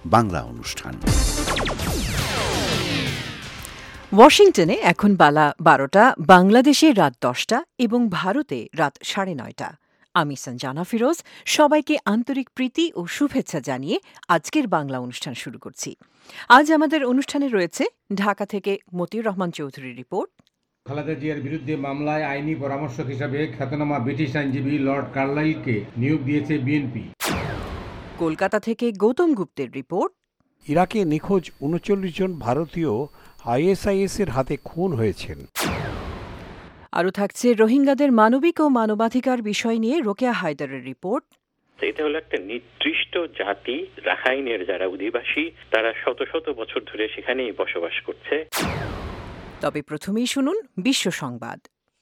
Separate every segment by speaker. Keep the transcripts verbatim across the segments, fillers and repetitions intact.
Speaker 1: বাংলা অনুষ্ঠান।
Speaker 2: ওয়াশিংটনে এখন বেলা বারোটা, বাংলাদেশে রাত দশটা এবং ভারতে রাত সাড়ে নয়টা। আমি সঞ্জানা ফিরোজ, সবাইকে আন্তরিক প্রীতি ও শুভেচ্ছা জানিয়ে আজকের বাংলা অনুষ্ঠান শুরু করছি। আজ আমাদের অনুষ্ঠানে রয়েছে ঢাকা থেকে মতিউর রহমান চৌধুরীর রিপোর্ট।
Speaker 3: খালেদা জিয়ার বিরুদ্ধে মামলায় আইনি পরামর্শক হিসাবে খ্যাতনামা ব্রিটিশ আইনজীবী লর্ড কার্লাইলকে নিয়োগ দিয়েছে বিএনপি।
Speaker 2: কলকাতা থেকে গৌতম গুপ্তের রিপোর্ট।
Speaker 4: ইরাকে নিখোঁজ উনচল্লিশ জন ভারতীয় আইএসআইএস এর হাতে খুন হয়েছেন।
Speaker 2: আরও থাকছে রোহিঙ্গাদের মানবিক ও মানবাধিকার বিষয় নিয়ে রোকেয়া হায়দারের রিপোর্ট।
Speaker 5: এটা হলো একটা নির্দিষ্ট জাতি, রাখাইনের যারা অধিবাসী, তারা শত শত বছর ধরে সেখানেই বসবাস করছে।
Speaker 2: তবে প্রথমেই শুনুন বিশ্ব সংবাদ।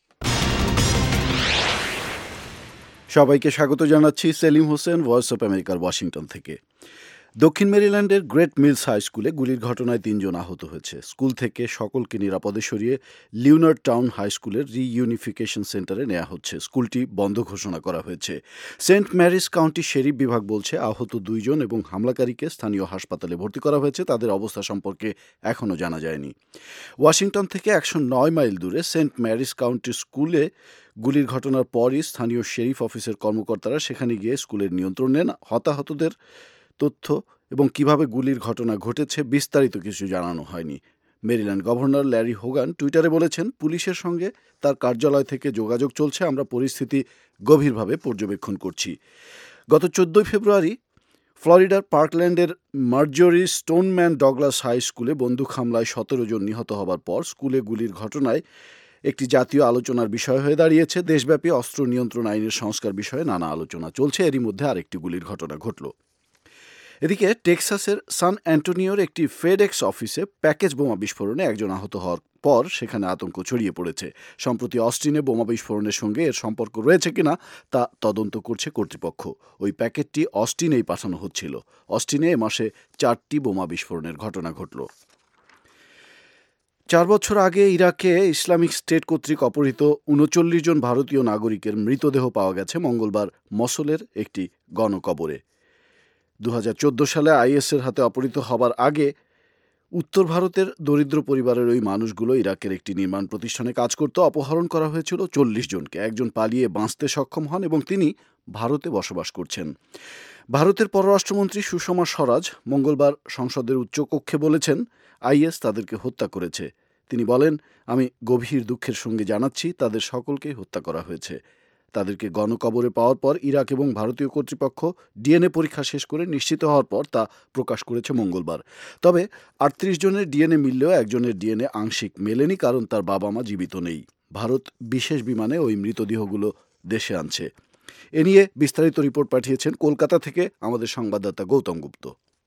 Speaker 1: সবাইকে স্বাগত জানাচ্ছি। সেলিম হোসেন, ভয়েস অফ আমেরিকার ওয়াশিংটন থেকে। দক্ষিণ মেরিল্যান্ডের গ্রেট মিলস হাই স্কুলে গুলির ঘটনায় তিনজন আহত হয়েছে। স্কুল থেকে সকলকে নিরাপদে সরিয়ে লিওনার্ড টাউন হাই স্কুলের রিইউনিফিকেশন সেন্টারে নেওয়া হচ্ছে। স্কুলটি বন্ধ ঘোষণা করা হয়েছে। সেন্ট ম্যারিস কাউন্টি শেরিফ বিভাগ বলছে আহত দুইজন এবং হামলাকারীকে স্থানীয় হাসপাতালে ভর্তি করা হয়েছে। তাদের অবস্থা সম্পর্কে এখনও জানা যায়নি। ওয়াশিংটন থেকে একশো নয় মাইল দূরে সেন্ট ম্যারিস কাউন্টি স্কুলে গুলির ঘটনার পরই স্থানীয় শেরিফ অফিসের কর্মকর্তারা সেখানে গিয়ে স্কুলের নিয়ন্ত্রণ নেন। হতাহতদের তথ্য এবং কিভাবে গুলির ঘটনা ঘটেছে বিস্তারিত কিছু জানানো হয়নি। মেরিল্যান্ড গভর্নর ল্যারি হোগান টুইটারে বলেছেন, পুলিশের সঙ্গে তার কার্যালয় থেকে যোগাযোগ চলছে, আমরা পরিস্থিতি গভীরভাবে পর্যবেক্ষণ করছি। গত চোদ্দই ফেব্রুয়ারি ফ্লোরিডার পার্কল্যান্ডের মার্জরি স্টোনম্যান ডগলাস হাই স্কুলে বন্দুক হামলায় সতেরো জন নিহত হবার পর স্কুলে গুলির ঘটনায় একটি জাতীয় আলোচনার বিষয় হয়ে দাঁড়িয়েছে। দেশব্যাপী অস্ত্র নিয়ন্ত্রণ আইনের সংস্কার বিষয়ে নানা আলোচনা চলছে। এরই মধ্যে আরেকটি গুলির ঘটনা ঘটল। এদিকে টেক্সাসের সান অ্যান্টোনিওর একটি ফেডএক্স অফিসে প্যাকেজ বোমা বিস্ফোরণে একজন আহত হওয়ার পর সেখানে আতঙ্ক ছড়িয়ে পড়েছে। সম্প্রতি অস্টিনে বোমা বিস্ফোরণের সঙ্গে এর সম্পর্ক রয়েছে কিনা তা তদন্ত করছে কর্তৃপক্ষ। ওই প্যাকেটটি অস্টিনেই পাঠানো হচ্ছিল। অস্টিনে এ মাসে চারটি বোমা বিস্ফোরণের ঘটনা ঘটল। চার বছর আগে ইরাকে ইসলামিক স্টেট কর্তৃক অপহৃত উনচল্লিশ জন ভারতীয় নাগরিকের মৃতদেহ পাওয়া গেছে মঙ্গলবার মসুলের একটি গণকবরে। দু হাজার চোদ্দো সালে আইএসের হাতে অপহৃত হবার আগে উত্তর ভারতের দরিদ্র পরিবারের ওই মানুষগুলো ইরাকের একটি নির্মাণ প্রতিষ্ঠানে কাজ করত। অপহরণ করা হয়েছিল চল্লিশ জনকে। একজন পালিয়ে বাঁচতে সক্ষম হন এবং তিনি ভারতে বসবাস করছেন। ভারতের পররাষ্ট্রমন্ত্রী সুষমা স্বরাজ মঙ্গলবার সংসদের উচ্চকক্ষে বলেছেন, আইএস তাদেরকে হত্যা করেছে। তিনি বলেন, আমি গভীর দুঃখের সঙ্গে জানাচ্ছি তাদের সকলকেই হত্যা করা হয়েছে। তাদেরকে গণকবরে পাওয়ার পর ইরাক এবং ভারতীয় কর্তৃপক্ষ ডিএনএ পরীক্ষা শেষ করে নিশ্চিত হওয়ার পর তা প্রকাশ করেছে মঙ্গলবার। তবে আটত্রিশ জনের ডিএনএ মিললেও একজনের ডিএনএ আংশিক মেলেনি, কারণ তার বাবা মা জীবিত নেই। ভারত বিশেষ বিমানে ওই মৃতদেহগুলো দেশে আনছে। এ নিয়ে বিস্তারিত রিপোর্ট পাঠিয়েছেন কলকাতা থেকে আমাদের সংবাদদাতা গৌতম গুপ্ত।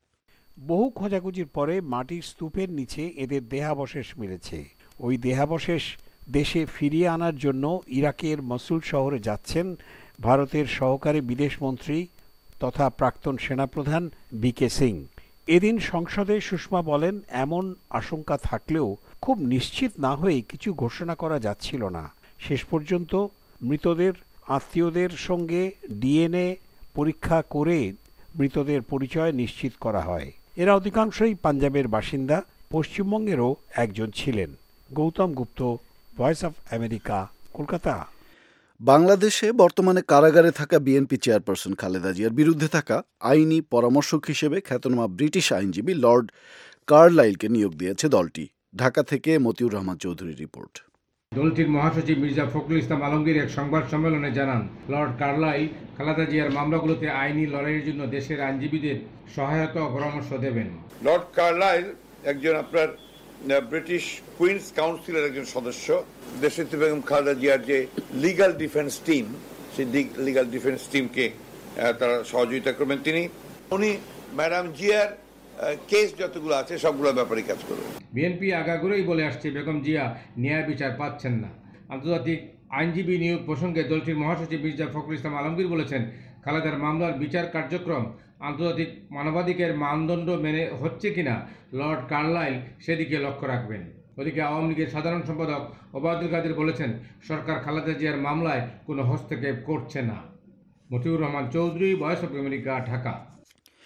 Speaker 4: বহু খোঁজাখুঁজির পরে মাটির স্তূপের নিচে এদের দেহাবশেষ মিলেছে। ওই দেহাবশেষ দেশে ফিরিয়ে আনার জন্য ইরাকের মসুল শহরে যাচ্ছেন ভারতের সহকারী বিদেশমন্ত্রী তথা প্রাক্তন সেনাপ্রধান বি কে সিং। এদিন সংসদে সুষমা বলেন, এমন আশঙ্কা থাকলেও খুব নিশ্চিত না হয়ে কিছু ঘোষণা করা যাচ্ছিল না। শেষ পর্যন্ত মৃতদের আত্মীয়দের সঙ্গে ডিএনএ পরীক্ষা করে মৃতদের পরিচয় নিশ্চিত করা হয়। এরা অধিকাংশই পাঞ্জাবের বাসিন্দা, পশ্চিমবঙ্গেরও একজন ছিলেন। Gautam Gupta, voice of America, Kolkata.
Speaker 1: বাংলাদেশে বর্তমানে কারাগারে থাকা বিএনপি চেয়ারপারসন খালেদা জিয়ার বিরুদ্ধে থাকা আইনি পরামর্শক হিসেবে খ্যাতনামা ব্রিটিশ আইনজীবী লর্ড কার্লাইলকে নিয়োগ দিয়েছে দলটি। ঢাকা থেকে মতিউর রহমান চৌধুরীর রিপোর্ট।
Speaker 3: দলটির মহাসচিব মির্জা ফখরুল ইসলাম আলমগীর এক সংবাদ সম্মেলনে জানান, লর্ড কার্লাইল খালেদা জিয়ার মামলাগুলোতে আইনি লড়াইয়ের জন্য দেশের আইনজীবীদের সহায়তা ও পরামর্শ দেবেন।
Speaker 6: লর্ড কার্লাইল একজন আপনার ব্রিটিশ কুইন্স কাউন্সিলের একজন সদস্য। দেশনেত্রী বেগম খালেদা জিয়ার যে লিগাল ডিফেন্স টিম, সেই লিগাল ডিফেন্স টিমকে তারা সহযোগিতা করবেন তিনি। উনি ম্যাডাম জিয়ার কেস যতগুলো আছে সবগুলো ব্যাপারে কাজ করবেন।
Speaker 3: বিএনপি আগাগোড়াই বলে আসছে বেগম জিয়া ন্যায় বিচার পাচ্ছেন না। আন্তর্জাতিক আইনজীবী নিয়োগ প্রসঙ্গে দলটির মহাসচিব মির্জা ফখরুল ইসলাম আলমগীর বলেছেন, খালেদার মামলার বিচার কার্যক্রম আন্তর্জাতিক মানবাধিকার মানদণ্ড মেনে হচ্ছে কিনা লর্ড কার্লাইল সেদিকে লক্ষ্য রাখবেন। ওদিকে আওয়ামী লীগের সাধারণ সম্পাদক ওবায়দুল কাদের বলেছেন, সরকার খালেদা জিয়ার মামলায় কোনো হস্তক্ষেপ করছে না। Motiur Rahman Chowdhury, voice of America, Dhaka.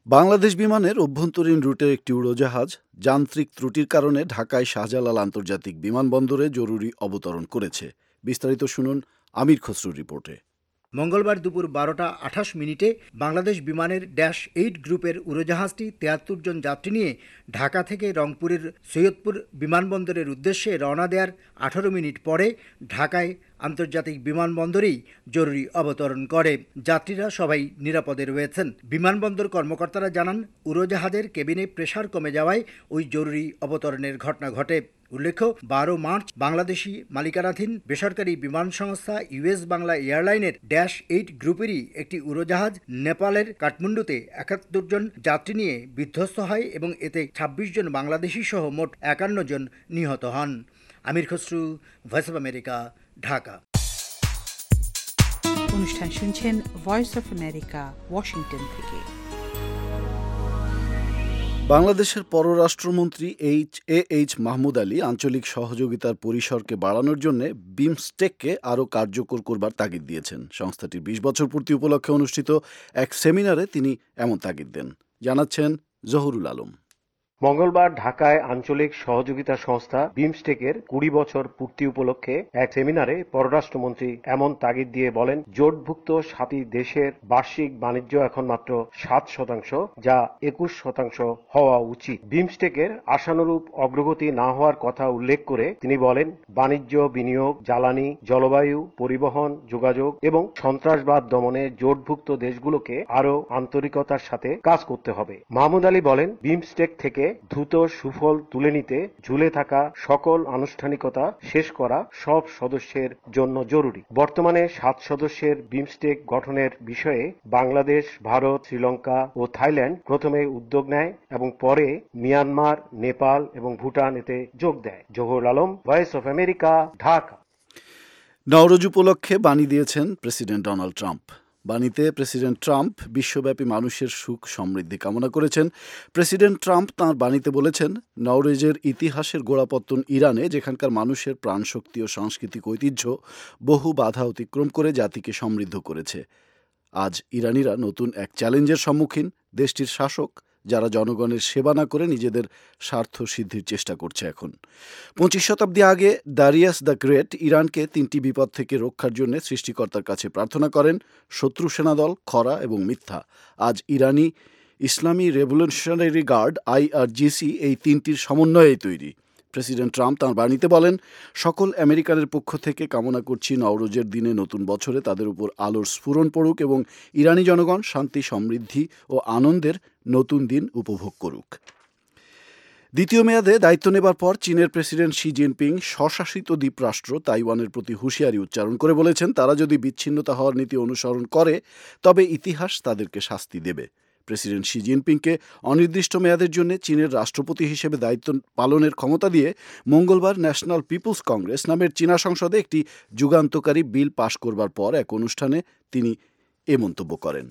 Speaker 1: Bangladesh বিমানের অভ্যন্তরীণ রুটের একটি উড়োজাহাজ যান্ত্রিক ত্রুটির কারণে ঢাকায় শাহজালাল আন্তর্জাতিক বিমানবন্দরে জরুরি অবতরণ করেছে। বিস্তারিত শুনুন আমির খসরুর রিপোর্টে।
Speaker 7: মঙ্গলবার দুপুর বারোটা আঠাশ মিনিটে বাংলাদেশ বিমানের ড্যাশ এইট গ্রুপের উড়োজাহাজটি তিয়াত্তর জন যাত্রী নিয়ে ঢাকা থেকে রংপুরের সৈয়দপুর বিমানবন্দরের উদ্দেশ্যে রওনা দেওয়ার আঠারো মিনিট পরে ঢাকায় আন্তর্জাতিক বিমানবন্দরেই জরুরি অবতরণ করে। যাত্রীরা সবাই নিরাপদে রয়েছেন। বিমানবন্দর কর্মকর্তারা জানান, উড়োজাহাজের কেবিনে প্রেসার কমে যাওয়ায় ওই জরুরি অবতরণের ঘটনা ঘটে। উল্লেখ্য, বারো মার্চ বাংলাদেশি মালিকানাধীন বেসরকারি বিমান সংস্থা ইউএস বাংলা এয়ারলাইনের ড্যাশ এইট গ্রুপেরই একটি উড়োজাহাজ নেপালের কাঠমান্ডুতে একাত্তর জন যাত্রী নিয়ে বিধ্বস্ত হয় এবং এতে ছাব্বিশ জন বাংলাদেশি সহ মোট একান্ন জন নিহত হন। Amir Khasru, voice of America, Dhaka.
Speaker 8: অনুষ্ঠান শুনছেন ভয়েস অফ আমেরিকা, ওয়াশিংটন থেকে।
Speaker 1: বাংলাদেশের পররাষ্ট্রমন্ত্রী H A H Mahmud Ali আঞ্চলিক সহযোগিতার পরিসরকে বাড়ানোর জন্য বিমস্টেককে আরও কার্যকর করবার তাগিদ দিয়েছেন। সংস্থাটির বিশ বছর পূর্তি উপলক্ষে অনুষ্ঠিত এক সেমিনারে তিনি এমন তাগিদ দেন, জানাচ্ছেন জহুরুল আলম।
Speaker 9: মঙ্গলবার ঢাকায় আঞ্চলিক সহযোগিতা সংস্থা বিমস্টেকের কুড়ি বছর পূর্তি উপলক্ষে এক সেমিনারে পররাষ্ট্রমন্ত্রী এমন তাগিদ দিয়ে বলেন, জোটভুক্ত সাতটি দেশের বার্ষিক বাণিজ্য এখন মাত্র সাত শতাংশ, যা একুশ শতাংশ হওয়া উচিত। বিমস্টেকের আশানুরূপ অগ্রগতি না হওয়ার কথা উল্লেখ করে তিনি বলেন, বাণিজ্য, বিনিয়োগ, জ্বালানি, জলবায়ু, পরিবহন, যোগাযোগ এবং সন্ত্রাসবাদ দমনে জোটভুক্ত দেশগুলোকে আরও আন্তরিকতার সাথে কাজ করতে হবে। মাহমুদ আলী বলেন, বিমস্টেক থেকে দ্রুত সুফল তুলে নিতে ঝুলে থাকা সকল আনুষ্ঠানিকতা শেষ করা সব সদস্যের জন্য জরুরি। বর্তমানে সাত সদস্যের বিমস্টেক গঠনের বিষয়ে বাংলাদেশ, ভারত, শ্রীলঙ্কা ও থাইল্যান্ড প্রথমে উদ্যোগ নেয় এবং পরে মিয়ানমার, নেপাল এবং ভুটান এতে যোগ দেয়। Zahurul Alam, voice of America, Dhaka.
Speaker 1: নওরোজ উপলক্ষে বাণী দিয়েছেন প্রেসিডেন্ট ডোনাল্ড ট্রাম্প। বাণীতে প্রেসিডেন্ট ট্রাম্প বিশ্বব্যাপী মানুষের সুখ সমৃদ্ধি কামনা করেছেন। প্রেসিডেন্ট ট্রাম্প তাঁর বাণীতে বলেছেন, নওরোজের ইতিহাসের গোড়াপত্তন ইরানে, যেখানকার মানুষের প্রাণশক্তি ও সাংস্কৃতিক ঐতিহ্য বহু বাধা অতিক্রম করে জাতিকে সমৃদ্ধ করেছে। আজ ইরানিরা নতুন এক চ্যালেঞ্জের সম্মুখীন। দেশটির শাসক, যারা জনগণের সেবা না করে নিজেদের স্বার্থ সিদ্ধির চেষ্টা করছে। এখন পঁচিশ শতাব্দী আগে দারিয়াস দ্য গ্রেট ইরানকে তিনটি বিপদ থেকে রক্ষার জন্য সৃষ্টিকর্তার কাছে প্রার্থনা করেন। শত্রু সেনাদল, খরা এবং মিথ্যা। আজ ইরানি ইসলামী রেভলিউশনারি গার্ড আইআরজিসি এই তিনটির সমন্বয়েই তৈরি। প্রেসিডেন্ট ট্রাম্প তাঁর বাণীতে বলেন, সকল আমেরিকানের পক্ষ থেকে কামনা করছি নওরোজের দিনে নতুন বছরে তাদের উপর আলোর স্ফুরণ পড়ুক এবং ইরানি জনগণ শান্তি, সমৃদ্ধি ও আনন্দের নতুন দিন উপভোগ করুক। দ্বিতীয় মেয়াদে দায়িত্ব নেবার পর চীনের প্রেসিডেন্ট শি জিনপিং স্বশাসিত দ্বীপরাষ্ট্র তাইওয়ানের প্রতি হুঁশিয়ারি উচ্চারণ করে বলেছেন, তারা যদি বিচ্ছিন্নতা হওয়ার নীতি অনুসরণ করে তবে ইতিহাস তাদেরকে শাস্তি দেবে। প্রেসিডেন্ট শি জিনপিংকে অনির্দিষ্ট মেয়াদের জন্য চীনের রাষ্ট্রপতি হিসেবে দায়িত্ব পালনের ক্ষমতা দিয়ে মঙ্গলবার ন্যাশনাল পিপলস কংগ্রেস নামের চীনা সংসদে একটি যুগান্তকারী বিল পাশ করবার পর এক অনুষ্ঠানে তিনি এ মন্তব্য করেন।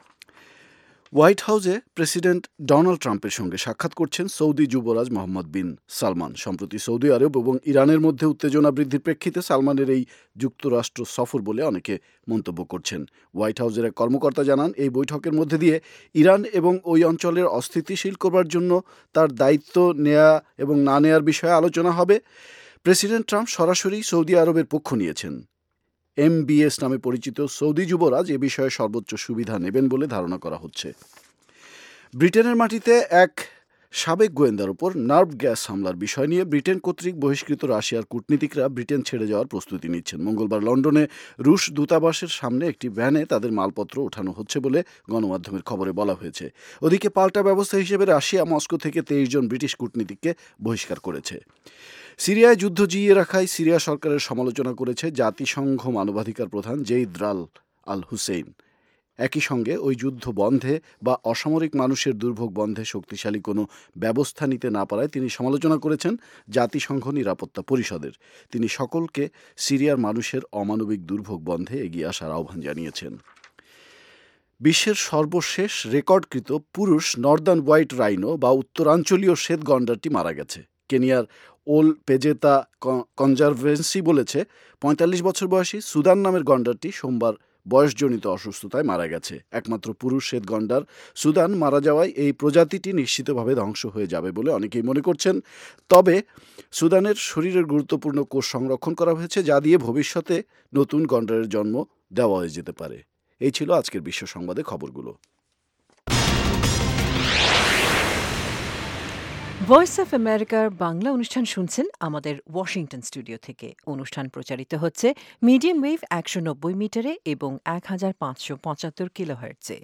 Speaker 1: হোয়াইট হাউসে প্রেসিডেন্ট ডোনাল্ড ট্রাম্পের সঙ্গে সাক্ষাৎ করছেন সৌদি যুবরাজ মোহাম্মদ বিন সালমান। সম্প্রতি সৌদি আরব এবং ইরানের মধ্যে উত্তেজনা বৃদ্ধির প্রেক্ষিতে সালমানের এই যুক্তরাষ্ট্র সফর বলে অনেকে মন্তব্য করছেন। হোয়াইট হাউসের এক কর্মকর্তা জানান, এই বৈঠকের মধ্যে দিয়ে ইরান এবং ওই অঞ্চলের অস্থিতিশীল করবার জন্য তার দায়িত্ব নেয়া এবং না নেয়ার বিষয়ে আলোচনা হবে। প্রেসিডেন্ট ট্রাম্প সরাসরি সৌদি আরবের পক্ষ নিয়েছেন। এমবিএস নামে পরিচিত সৌদি যুবরাজ এ বিষয়ে সর্বোচ্চ সুবিধা নেবেন বলে ধারণা করা হচ্ছে। ব্রিটেনের মাটিতে এক সাবেক গোয়েন্দার উপর নার্ভ গ্যাস হামলার বিষয় নিয়ে ব্রিটেন কর্তৃক বহিষ্কৃত রাশিয়ার কূটনীতিকরা ব্রিটেন ছেড়ে যাওয়ার প্রস্তুতি নিচ্ছেন। মঙ্গলবার লন্ডনে রুশ দূতাবাসের সামনে একটি ভ্যানে তাদের মালপত্র ওঠানো হচ্ছে বলে গণমাধ্যমের খবরে বলা হয়েছে। ওদিকে পাল্টা ব্যবস্থা হিসেবে রাশিয়া মস্কো থেকে তেইশ জন ব্রিটিশ কূটনীতিককে বহিষ্কার করেছে। সিরিয়ায় যুদ্ধ জিইয়ে রাখায় সিরিয়া সরকারের সমালোচনা করেছে জাতিসংঘ মানবাধিকার প্রধান জেইদ রাল আল হুসেইন। একই সঙ্গে ওই যুদ্ধ বন্ধে বা অসামরিক মানুষের দুর্ভোগ বন্ধে শক্তিশালী কোনো ব্যবস্থা নিতে না পারায় তিনি সমালোচনা করেছেন জাতিসংঘ নিরাপত্তা পরিষদের। তিনি সকলকে সিরিয়ার মানুষের অমানবিক দুর্ভোগ বন্ধে এগিয়ে আসার আহ্বান জানিয়েছেন। বিশ্বের সর্বশেষ রেকর্ডকৃত পুরুষ নর্দার্ন হোয়াইট রাইনো বা উত্তরাঞ্চলীয় শ্বেত গন্ডারটি মারা গেছে। কেনিয়ার ওল পেজেতা কনজারভেন্সি বলেছে, পঁয়তাল্লিশ বছর বয়সী সুদান নামের গন্ডারটি সোমবার বয়সজনিত অসুস্থতায় মারা গেছে। একমাত্র পুরুষ শ্বেত গন্ডার সুদান মারা যাওয়ায় এই প্রজাতিটি নিশ্চিতভাবে ধ্বংস হয়ে যাবে বলে অনেকেই মনে করছেন। তবে সুদানের শরীরের গুরুত্বপূর্ণ কোষ সংরক্ষণ করা হয়েছে, যা দিয়ে ভবিষ্যতে নতুন গন্ডারের জন্ম দেওয়া হয়ে যেতে পারে। এই ছিল আজকের বিশ্ব সংবাদে খবরগুলো।
Speaker 2: ভয়েস অফ আমেরিকার বাংলা অনুষ্ঠান শুনছেন আমাদের ওয়াশিংটন স্টুডিও থেকে। অনুষ্ঠান প্রচারিত হচ্ছে মিডিয়াম ওয়েভ একশো নব্বই মিটারে এবং এক হাজার পাঁচশো পঁচাত্তর কিলোহার্টজে।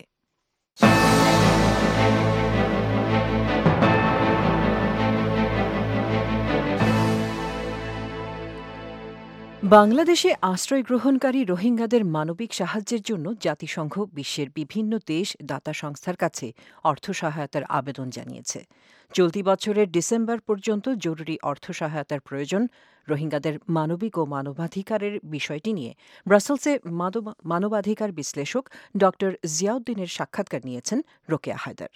Speaker 2: বাংলাদেশে আশ্রয় গ্রহণকারী রোহিঙ্গাদের মানবিক সাহায্যের জন্য জাতিসংঘ বিশ্বের বিভিন্ন দেশ দাতা সংস্থার কাছে অর্থ সহায়তার আবেদন জানিয়েছে। চলতি বছরের ডিসেম্বর পর্যন্ত জরুরি অর্থ সহায়তার প্রয়োজন। রোহিঙ্গাদের মানবিক ও মানবাধিকারের বিষয়টি নিয়ে ব্রাসেলসে মানবাধিকার বিশ্লেষক ড জিয়াউদ্দিনের সাক্ষাৎকার নিয়েছেন রোকেয়া হায়দার।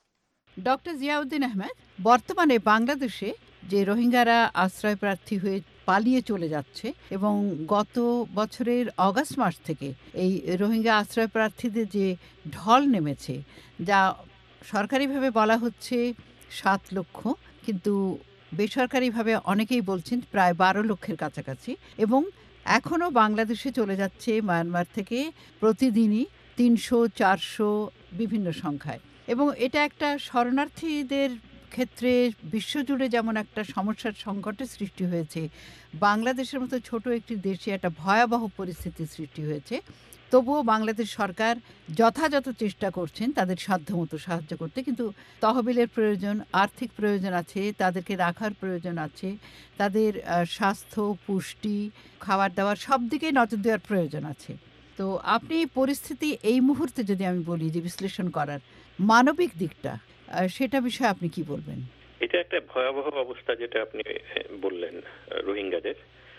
Speaker 8: ডক্টর জিয়াউদ্দিন আহমেদ, বর্তমানে বাংলাদেশে যে রোহিঙ্গারা আশ্রয় প্রার্থী হয়ে পালিয়ে চলে যাচ্ছে এবং গত বছরের অগাস্ট মাস থেকে এই রোহিঙ্গা আশ্রয় প্রার্থীদের যে ঢল নেমেছে, যা সরকারিভাবে বলা হচ্ছে সাত লক্ষ, কিন্তু বেসরকারিভাবে অনেকেই বলছেন প্রায় বারো লক্ষের কাছাকাছি, এবং এখনও বাংলাদেশে চলে যাচ্ছে মায়ানমার থেকে প্রতিদিনই তিনশো চারশো বিভিন্ন সংখ্যায়। এবং এটা একটা শরণার্থীদের ক্ষেত্রে বিশ্বজুড়ে যেমন একটা সমস্যার সংকটের সৃষ্টি হয়েছে, বাংলাদেশের মতো ছোট একটি দেশে একটা ভয়াবহ পরিস্থিতির সৃষ্টি হয়েছে। তবুও বাংলাদেশ সরকার যথাযথ চেষ্টা করছেন তাদের সাধ্যমতো সাহায্য করতে, কিন্তু তহবিলের প্রয়োজন, আর্থিক প্রয়োজন আছে, তাদেরকে রাখার প্রয়োজন আছে, তাদের স্বাস্থ্য, পুষ্টি, খাবার দাবার সব দিকেই নজর দেওয়ার প্রয়োজন আছে। তো আপনি পরিস্থিতি এই মুহূর্তে যদি আমি বলি যে বিশ্লেষণ করার মানবিক দিকটা, সেটা বিষয়ে আপনি কি বলবেন?
Speaker 5: এটা একটা ভয়াবহ অবস্থা যেটা আপনি বললেন রোহিঙ্গাদের,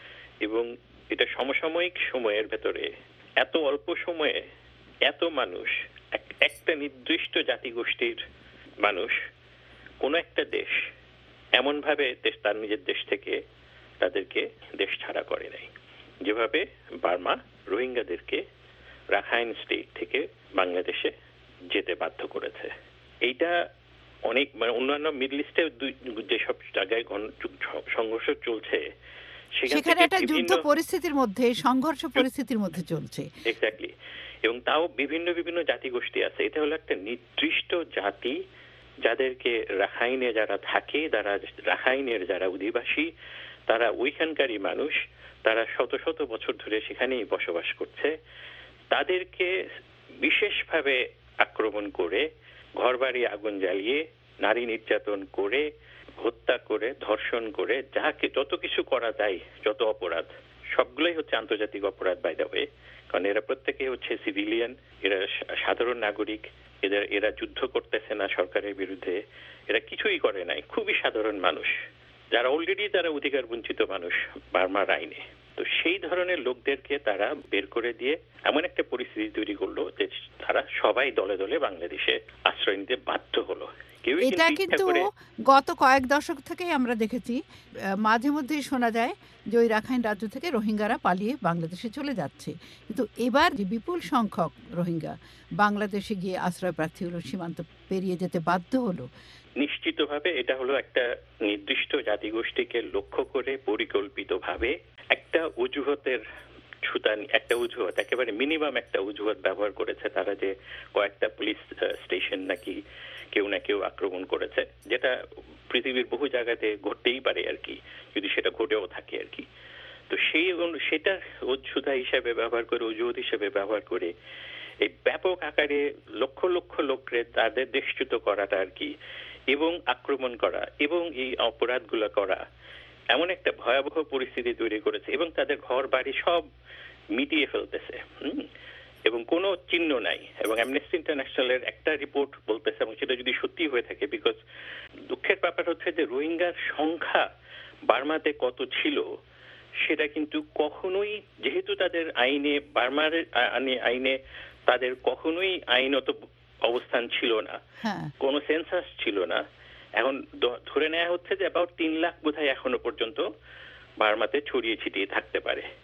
Speaker 5: এবং এটা সমসাময়িক সময়ের ভেতরে এত অল্প সময়ে এত মানুষ, একটা নির্দিষ্ট জাতিগোষ্ঠীর মানুষ, কোন একটা দেশ এমনভাবে দেশ তার নিজের দেশ থেকে তাদেরকে দেশ ছাড়া করে নাই, যেভাবে বার্মা রোহিঙ্গাদেরকে রাখাইন স্টেট থেকে বাংলাদেশে যেতে বাধ্য করেছে। এইটা অনেক মানে অন্যান্য মিডল ইস্টে যেসব জায়গায় সংঘর্ষ চলছে
Speaker 8: সেখানে একটা যুদ্ধ পরিস্থিতির মধ্যে, সংঘর্ষ পরিস্থিতির মধ্যে চলছে।
Speaker 5: এক্স্যাক্টলি। এবং তাও বিভিন্ন বিভিন্ন জাতিগোষ্ঠী আছে। এটা হলো একটা নির্দিষ্ট জাতি, যাদেরকে রাখাইনে যারা থাকে, যারা রাখাইনের যারা অধিবাসী, তারা ওইখানকারই মানুষ, তারা শত শত বছর ধরে সেখানেই বসবাস করছে। তাদেরকে বিশেষভাবে আক্রমণ করে, ঘরবাড়ি আগুন জ্বালিয়ে, নারী নির্যাতন করে, হত্যা করে, ধর্ষণ করে, যাকে যত কিছু করা যায়, যত অপরাধ, সবগুলোই হচ্ছে আন্তর্জাতিক অপরাধ বাই দ্য ওয়ে। কারণ এরা প্রত্যেকে হচ্ছে সিভিলিয়ান, এরা সাধারণ নাগরিক, এদের এরা যুদ্ধ করতেছে না সরকারের বিরুদ্ধে, এরা কিছুই করে নাই, খুবই সাধারণ মানুষ, যারা অলরেডি তারা অধিকার বঞ্চিত মানুষ বার্মার আইনে। তো সেই ধরনের লোকদেরকে তারা বের করে দিয়ে এমন একটা পরিস্থিতি তৈরি করলো যে তারা সবাই দলে দলে বাংলাদেশে আশ্রয় নিতে বাধ্য হলো।
Speaker 8: এটা কিন্তু গত কয়েক দশক থেকেই আমরা দেখেছি, মাঝে মধ্যেই শোনা যায় যে ওই রাখাইন রাজ্য থেকে রোহিঙ্গারা পালিয়ে বাংলাদেশে চলে যাচ্ছে। কিন্তু এবার যে বিপুল সংখ্যক রোহিঙ্গা বাংলাদেশে গিয়ে আশ্রয় প্রার্থী হলো, সীমান্ত পেরিয়ে যেতে বাধ্য হলো,
Speaker 5: নিশ্চিতভাবে এটা হলো একটা নির্দিষ্ট জাতিগোষ্ঠীকে লক্ষ্য করে পরিকল্পিতভাবে একটা অজুহাতের ছুতানি, একটা অজুহাত, একেবারে মিনিমাম একটা অজুহাত ব্যবহার করেছে তারা, যে কয়েকটা পুলিশ স্টেশন নাকি কেউ না কেউ আক্রমণ করেছে, যেটা পৃথিবীর বহু জায়গাতে ঘটতেই পারে আর কি, যদি সেটা ঘটেও থাকে আর কি। তো সেই সেটা অজুহাত হিসেবে ব্যবহার করে, অজুহাত হিসেবে ব্যবহার করে এই ব্যাপক আকারে লক্ষ লক্ষ লোককে তাদের দেশচ্যুত করাটা আর কি, এবং আক্রমণ করা এবং এই অপরাধগুলো করা এমন একটা ভয়াবহ পরিস্থিতি তৈরি করেছে, এবং তাদের ঘর বাড়ি সব মিটিয়ে ফেলতেছে, হম এবং কোনো চিহ্ন নাই। এবং অ্যামনেস্টি ইন্টারন্যাশনালের একটা রিপোর্ট বলতেছে, এবং সেটা যদি সত্যি হয়ে থাকে, বিকজ দুঃখের ব্যাপার হচ্ছে যে রোহিঙ্গার সংখ্যা বার্মাতে কত ছিল সেটা কিন্তু কখনোই, যেহেতু তাদের আইনে, বার্মার আইনে তাদের কখনোই আইনত অবস্থান ছিল না, কোনো সেন্সাস ছিল না। এখন ধরে নেওয়া হচ্ছে যে অ্যাবাউট তিন লাখ বোধহয় এখনো পর্যন্ত বার্মাতে ছড়িয়ে ছিটিয়ে থাকতে পারে।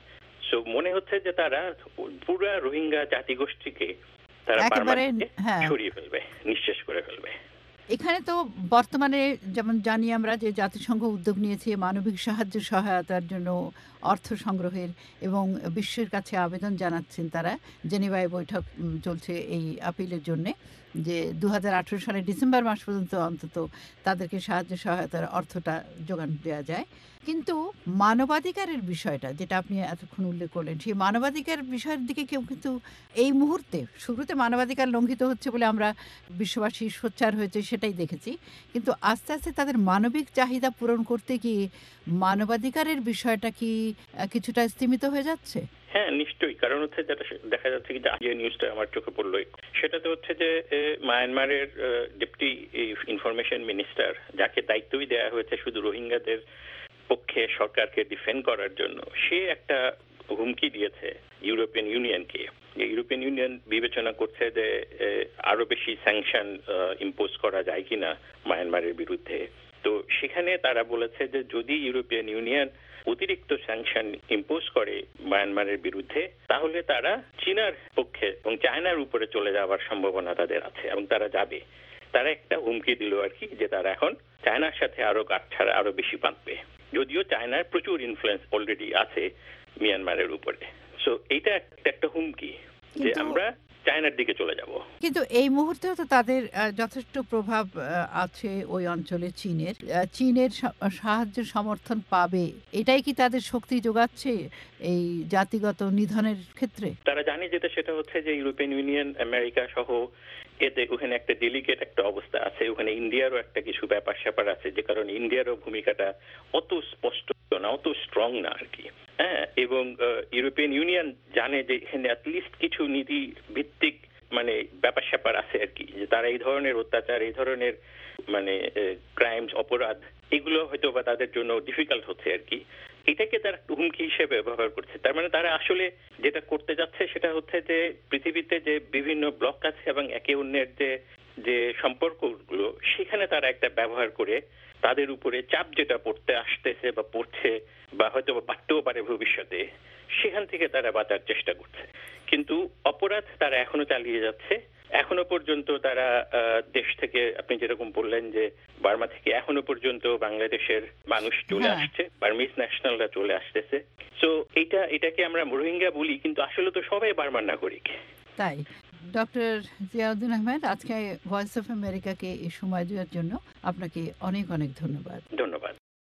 Speaker 5: সো মনে হচ্ছে যে তারা পুরো রোহিঙ্গা জাতিগোষ্ঠীকে তারা
Speaker 8: একেবারে,
Speaker 5: পার্মানেন্টলি
Speaker 8: হ্যাঁ।
Speaker 5: সরিয়ে ফেলবে, নিঃশেষ করে ফেলবে।
Speaker 8: এখানে তো বর্তমানে যেমন জানি আমরা যে জাতিসংঘ উদ্যোগ নিয়েছে মানবিক সাহায্য সহায়তার জন্য অর্থ সংগ্রহের, এবং বিশ্বের কাছে আবেদন জানাচ্ছেন তারা। জেনেভায় বৈঠক উম, চলছে এই আপিলের জন্যে যে দু হাজার আঠেরো সালের ডিসেম্বর মাস পর্যন্ত অন্তত তাদেরকে সাহায্য সহায়তার অর্থটা যোগান দেওয়া যায়। কিন্তু মানবাধিকারের বিষয়টা যেটা আপনি এতক্ষণ উল্লেখ করলেন, সেই মানবাধিকার বিষয়ের দিকে কেউ কিন্তু এই মুহূর্তে, শুরুতে মানবাধিকার লঙ্ঘিত হচ্ছে বলে আমরা বিশ্ববাসী সোচ্চার হয়েছে সেটাই দেখেছি, কিন্তু আস্তে আস্তে তাদের মানবিক চাহিদা পূরণ করতে গিয়ে মানবাধিকারের বিষয়টা কি আহ, কিছুটা স্তীমিত হয়ে যাচ্ছে?
Speaker 5: হ্যাঁ, নিশ্চয়ই। কারণ হচ্ছে যেটা দেখা যাচ্ছে কি, যে নিউজটা আমার চোখে পড়লো, সেটাতে হচ্ছে যে এ, মায়ানমারের ডেপুটি ইনফরমেশন মিনিস্টার, যাকে দায়িত্বই দেওয়া হয়েছে শুধু রোহিঙ্গাদের পক্ষে সরকারকে ডিফেন্ড করার জন্য, সে একটা হুমকি দিয়েছে ইউরোপিয়ান ইউনিয়নকে। ইউরোপিয়ান ইউনিয়ন বিবেচনা করছে যে এ, আরো বেশি স্যাংশন ইম্পোজ করা যায় কিনা মায়ানমারের বিরুদ্ধে। তো সেখানে তারা বলেছে যে যদি ইউরোপিয়ান ইউনিয়ন অতিরিক্ত স্যাংশন ইম্পোজ করে মায়ানমারের বিরুদ্ধে, তাহলে তারা চীনার পক্ষে এবং চায়নার উপরে চলে যাওয়ার সম্ভাবনা তাদের আছে, এবং তারা যাবে। তারা একটা হুমকি দিল আর কি, যে তারা এখন চায়নার সাথে আরো গাঁটছাড়া আরো বেশি বাঁধবে, যদিও চায়নার প্রচুর ইনফ্লুয়েন্স অলরেডি আছে মিয়ানমারের উপরে। সো এইটা একটা হুমকি যে
Speaker 8: কিন্তু-
Speaker 5: আমরা চায়নার দিকে চলে যাব।
Speaker 8: কিন্তু এই মুহূর্তেও তো তাদের আহ, যথেষ্ট প্রভাব আহ, আছে ওই অঞ্চলে চীনের। আহ, চীনের সা- সাহায্য সমর্থন পাবে, এটাই কি তাদের শক্তি যোগাচ্ছে এই জাতিগত নিধনের ক্ষেত্রে?
Speaker 5: তারা জানে যেটা, সেটা হচ্ছে যে ইউরোপিয়ান ইউনিয়ন, আমেরিকা সহ এতে ওখানে একটা ডেলিকেট একটা অবস্থা আছে, ওখানে ইন্ডিয়ারও একটা কিছু ব্যাপার স্যাপার আছে, যে কারণে ইন্ডিয়ারও ভূমিকাটা অত স্পষ্ট না, অত স্ট্রং না আর কি। হ্যাঁ, এবং ইউরোপিয়ান ইউনিয়ন জানে যে এখানে অ্যাটলিস্ট কিছু নীতি ভিত্তিক মানে ব্যাপার স্যাপার আছে আর কি, যে তারা এই ধরনের অত্যাচার, এই ধরনের মানে ক্রাইমস, অপরাধ, এগুলো হয়তো বা তাদের জন্য ডিফিকাল্ট হচ্ছে আর কি। এটাকে তারা হুমকি হিসেবে ব্যবহার করছে। তার মানে তারা আসলে যেটা করতে যাচ্ছে সেটা হচ্ছে যে পৃথিবীতে যে বিভিন্ন ব্লক আছে এবং একে অন্যের যে যে সম্পর্কগুলো, সেখানে তারা একটা ব্যবহার করে তাদের উপরে চাপ যেটা পড়তে আসতেছে বা পড়ছে বা হয়তো বা বাড়তেও পারে ভবিষ্যতে, সেখান থেকে তারা বাঁচার চেষ্টা করছে। কিন্তু অপরাধ তারা এখনো চালিয়ে যাচ্ছে। এখনো পর্যন্ত তারা দেশ থেকে, আপনি যেরকম বললেন যে বার্মা থেকে এখনো পর্যন্ত বাংলাদেশের মানুষ চলে
Speaker 8: হ্যাঁ।
Speaker 5: আসছে, বার্মিজ ন্যাশনালরা চলে আসতেছে। সো এটা এটাকে আমরা রোহিঙ্গা বলি, কিন্তু আসলে তো সবাই বার্মার নাগরিক।
Speaker 8: তাই ডক্টর জিয়াউদ্দিন আহমেদ, আজকে ভয়েস অফ আমেরিকাকে এই সময় দেওয়ার জন্য আপনাকে অনেক অনেক ধন্যবাদ।
Speaker 5: ধন্যবাদ।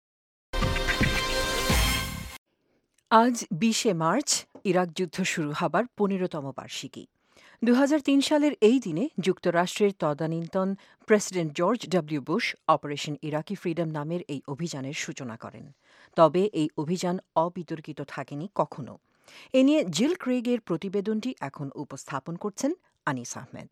Speaker 2: আজ বিশে মার্চ ইরাক যুদ্ধ শুরু হবার পনেরোতম বার্ষিকী। দু হাজার তিন সালের এই দিনে যুক্তরাষ্ট্রের তদানীন্তন president George W Bush operation Iraqi freedom নামের এই অভিযানের সূচনা করেন। তবে এই অভিযান অবিতর্কিত থাকেনি কখনো। এ নিয়ে জিল ক্রেগের প্রতিবেদনটি এখন উপস্থাপন করছেন আনিস আহমেদ।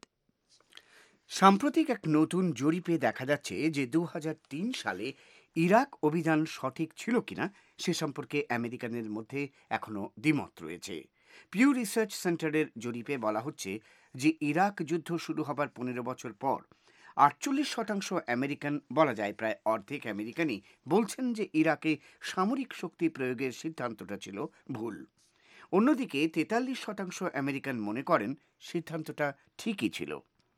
Speaker 10: সাম্প্রতিক এক নতুন জরিপে দেখা যাচ্ছে যে দু হাজার তিন সালে ইরাক অভিযান সঠিক ছিল কিনা সে সম্পর্কে আমেরিকানদের মধ্যে এখনও দ্বিমত রয়েছে। পিউ রিসার্চ সেন্টারের জরিপে বলা হচ্ছে যে ইরাক যুদ্ধ শুরু হবার পনেরো বছর পর আটচল্লিশ শতাংশ আমেরিকান, বলা যায় প্রায় অর্ধেক আমেরিকানই বলছেন যে ইরাকে সামরিক শক্তি প্রয়োগের সিদ্ধান্তটা ছিল ভুল। অন্যদিকে তেতাল্লিশ শতাংশ আমেরিকান মনে করেন সিদ্ধান্তটা ঠিকই ছিল।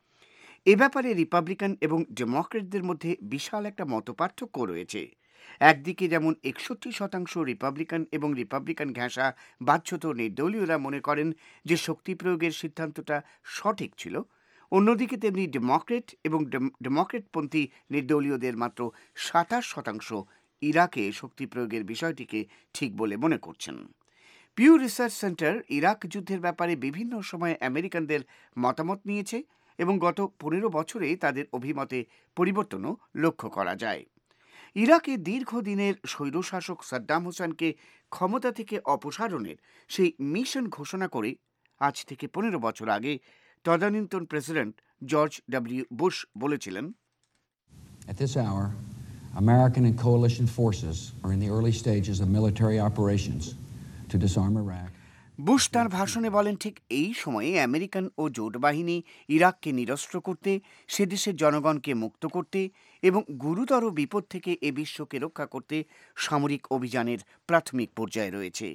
Speaker 10: এ ব্যাপারে রিপাবলিকান এবং ডেমোক্রেটদের মধ্যে বিশাল একটা মতপার্থক্য রয়েছে। একদিকে যেমন একষট্টি শতাংশ রিপাবলিকান এবং রিপাবলিকান ঘেঁষা বাধ্যত নির্দলীয়রা মনে করেন যে শক্তি প্রয়োগের সিদ্ধান্তটা সঠিক ছিল, অন্যদিকে তেমনি ডেমোক্রেট এবং ডেমোক্রেটপন্থী নির্দলীয়দের মাত্র সাতাশ শতাংশ ইরাকে শক্তি প্রয়োগের বিষয়টিকে ঠিক বলে মনে করছেন। পিউ রিসার্চ সেন্টার ইরাক যুদ্ধের ব্যাপারে বিভিন্ন সময়ে আমেরিকানদের মতামত নিয়েছে এবং গত পনেরো বছরে তাদের অভিমতে পরিবর্তনও লক্ষ্য করা যায়। ইরাকে দীর্ঘদিনের স্বৈরশাসক সাদ্দাম হোসেনকে ক্ষমতা থেকে অপসারণের সেই মিশন ঘোষণা করে আজ থেকে পনেরো বছর আগে তদানীন্তন প্রেসিডেন্ট জর্জ ডব্লিউ বুশ বলেছিলেন,
Speaker 11: At this hour, American and coalition forces are in the early stages of military operations to disarm Iraq.
Speaker 10: Bush তাঁর ভাষণে বলেন, ঠিক এই সময়ে আমেরিকান ও জোট বাহিনী ইরাককে নিরস্ত্র করতে, সে দেশের জনগণকে মুক্ত করতে এবং গুরুতর বিপদ থেকে এ বিশ্বকে রক্ষা করতে সামরিক অভিযানের প্রাথমিক পর্যায়ে রয়েছে।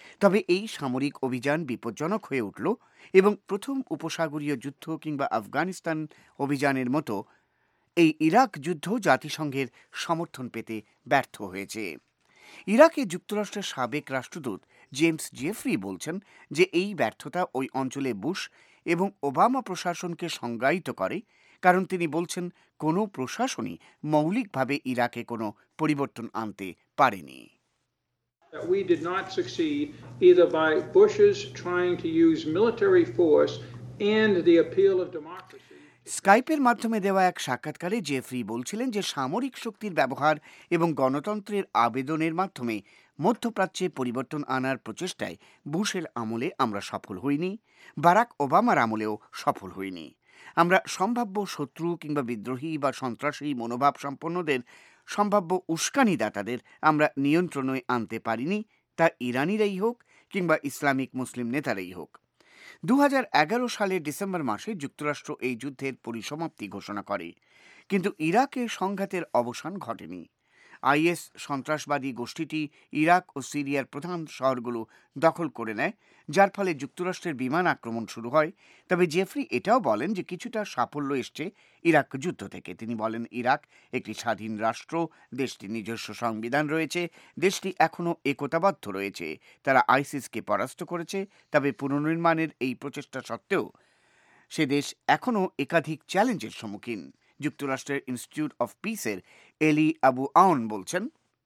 Speaker 10: তবে এই সামরিক অভিযান বিপজ্জনক হয়ে উঠল এবং প্রথম উপসাগরীয় যুদ্ধ কিংবা আফগানিস্তান অভিযানের মতো এই ইরাক যুদ্ধ জাতিসংঘের সমর্থন পেতে ব্যর্থ হয়েছে। ইরাকে যুক্তরাষ্ট্রের সাবেক রাষ্ট্রদূত জেমস জেফরি বলছেন যে এই ব্যর্থতা ওই অঞ্চলে বুশ এবং ওবামা প্রশাসনকে সংজ্ঞায়িত করে, কারণ তিনি বলছেন কোনো প্রশাসনই মৌলিকভাবে ইরাকে কোনো পরিবর্তন আনতে পারেনি।
Speaker 12: We did not succeed either by Bush's trying to use military force and the appeal of democracy.
Speaker 10: স্কাইপের মাধ্যমে দেওয়া এক সাক্ষাৎকারে জেফরি বলছিলেন যে সামরিক শক্তির ব্যবহার এবং গণতন্ত্রের আবেদনের মাধ্যমে মধ্যপ্রাচ্যে পরিবর্তন আনার প্রচেষ্টায় বুশের আমলে আমরা সফল হইনি, বারাক ওবামার আমলেও সফল হইনি। আমরা সম্ভাব্য শত্রু কিংবা বিদ্রোহী বা সন্ত্রাসী মনোভাব সম্পন্নদের সম্ভাব্য উস্কানিদাতাদের আমরা নিয়ন্ত্রণে আনতে পারিনি, তা ইরানিরাই হোক কিংবা ইসলামিক মুসলিম নেতারাই হোক। দু হাজার এগারো সালের ডিসেম্বর মাসে যুক্তরাষ্ট্র এই যুদ্ধের পরিসমাপ্তি ঘোষণা করে, কিন্তু ইরাকে সংঘাতের অবসান ঘটেনি। আইএস সন্ত্রাসবাদী গোষ্ঠীটি ইরাক ও সিরিয়ার প্রধান শহরগুলো দখল করে নেয়, যার ফলে যুক্তরাষ্ট্রের বিমান আক্রমণ শুরু হয়। তবে জেফরি এটাও বলেন যে কিছুটা সাফল্য এসছে ইরাক যুদ্ধ থেকে। তিনি বলেন, ইরাক একটি স্বাধীন রাষ্ট্র, দেশটির নিজস্ব সংবিধান রয়েছে, দেশটি এখনও একতাবদ্ধ রয়েছে, তারা আইসিসকে পরাস্ত করেছে। তবে পুনর্নির্মাণের এই প্রচেষ্টা সত্ত্বেও সে দেশ এখনও একাধিক চ্যালেঞ্জের সম্মুখীন। যুক্তরাষ্ট্রের ইনস্টিটিউট অফ পিসের এলি আবু আউন বলছেন,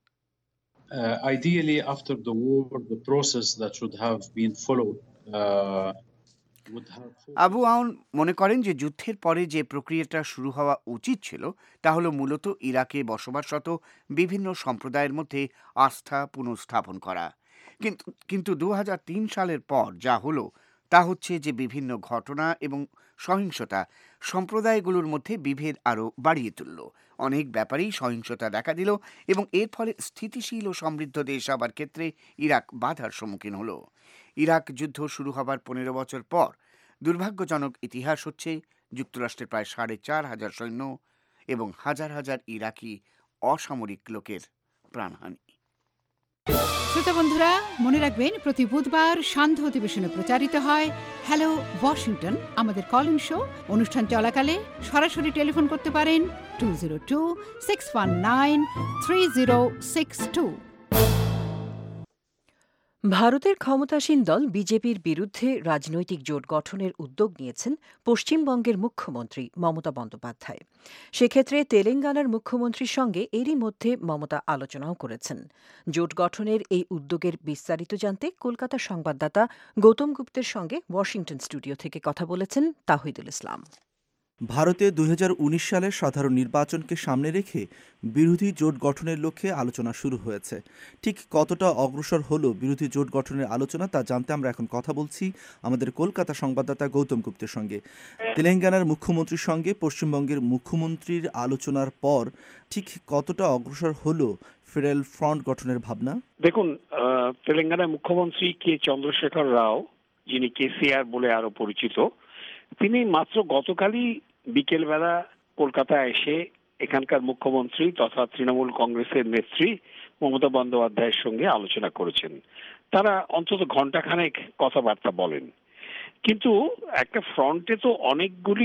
Speaker 13: Uh, ideally, after the war, the process that should have been followed uh, would have.
Speaker 10: Abu আউন মনে করেন যে যুদ্ধের পরে যে প্রক্রিয়াটা শুরু হওয়া উচিত ছিল তা হলো মূলত ইরাকে বসবাসরত বিভিন্ন সম্প্রদায়ের মধ্যে আস্থা পুনঃস্থাপন করা। কিন্তু কিন্তু দু হাজার তিন সালের পর যা হলো তা হচ্ছে যে বিভিন্ন ঘটনা এবং সহিংসতা সম্প্রদায়গুলোর মধ্যে বিভেদ আরও বাড়িয়ে তুলল। অনেক ব্যাপারেই সহিংসতা দেখা দিল এবং এর ফলে স্থিতিশীল ও সমৃদ্ধ দেশ হবার ক্ষেত্রে ইরাক বাধার সম্মুখীন হলো। ইরাক যুদ্ধ শুরু হবার পনেরো বছর পর দুর্ভাগ্যজনক ইতিহাস হচ্ছে যুক্তরাষ্ট্রের প্রায় সাড়ে চার হাজার সৈন্য এবং হাজার হাজার ইরাকি অসামরিক লোকের প্রাণহানি।
Speaker 8: শ্রোতা বন্ধুরা, মনে রাখবেন প্রতি বুধবার সান্ধ্য অধিবেশনে প্রচারিত হয় হ্যালো ওয়াশিংটন, আমাদের কলিং শো। অনুষ্ঠান চলাকালে সরাসরি টেলিফোন করতে পারেন two zero two six one nine three zero six two.
Speaker 2: ভারতের ক্ষমতাসীন দল বিজেপির বিরুদ্ধে রাজনৈতিক জোট গঠনের উদ্যোগ নিয়েছেন পশ্চিমবঙ্গের মুখ্যমন্ত্রী মমতা বন্দ্যোপাধ্যায়। সেক্ষেত্রে তেলেঙ্গানার মুখ্যমন্ত্রীর সঙ্গে এরই মধ্যে মমতা আলোচনাও করেছেন। জোট গঠনের এই উদ্যোগের বিস্তারিত জানতে কলকাতার সংবাদদাতা গৌতম গুপ্তের সঙ্গে ওয়াশিংটন স্টুডিও থেকে কথা বলেছেন তাহিদুল ইসলাম।
Speaker 14: ভারতে দুই হাজার উনিশ সালের সাধারণ নির্বাচনকে সামনে রেখে বিরোধী জোট গঠনের লক্ষ্যে আলোচনা শুরু হয়েছে। ঠিক কতটা অগ্রসর হলো বিরোধী জোট গঠনের আলোচনা তা জানতে আমরা এখন কথা বলছি আমাদের কলকাতা সংবাদদাতা গৌতম গুপ্তের সঙ্গে। তেলেঙ্গানার মুখ্যমন্ত্রীর সঙ্গে পশ্চিমবঙ্গের মুখ্যমন্ত্রীর আলোচনার পর ঠিক কতটা অগ্রসর হলো ফেডারেল ফ্রন্ট গঠনের ভাবনা?
Speaker 4: দেখুন, তেলেঙ্গানার মুখ্যমন্ত্রী কে চন্দ্রশেখর রাও, যিনি কেসিআর বলে আরো পরিচিত, তিনি মাত্র গতকালই বিকেলবেলা কলকাতায় এসে এখানকার মুখ্যমন্ত্রী তথা তৃণমূল কংগ্রেসের নেত্রী মমতা বন্দ্যোপাধ্যায়ের সঙ্গে আলোচনা করেছেন। তারা অন্তত ঘণ্টাখানেক কথাবার্তা বলেন। কিন্তু একটা ফ্রন্টে তো অনেকগুলি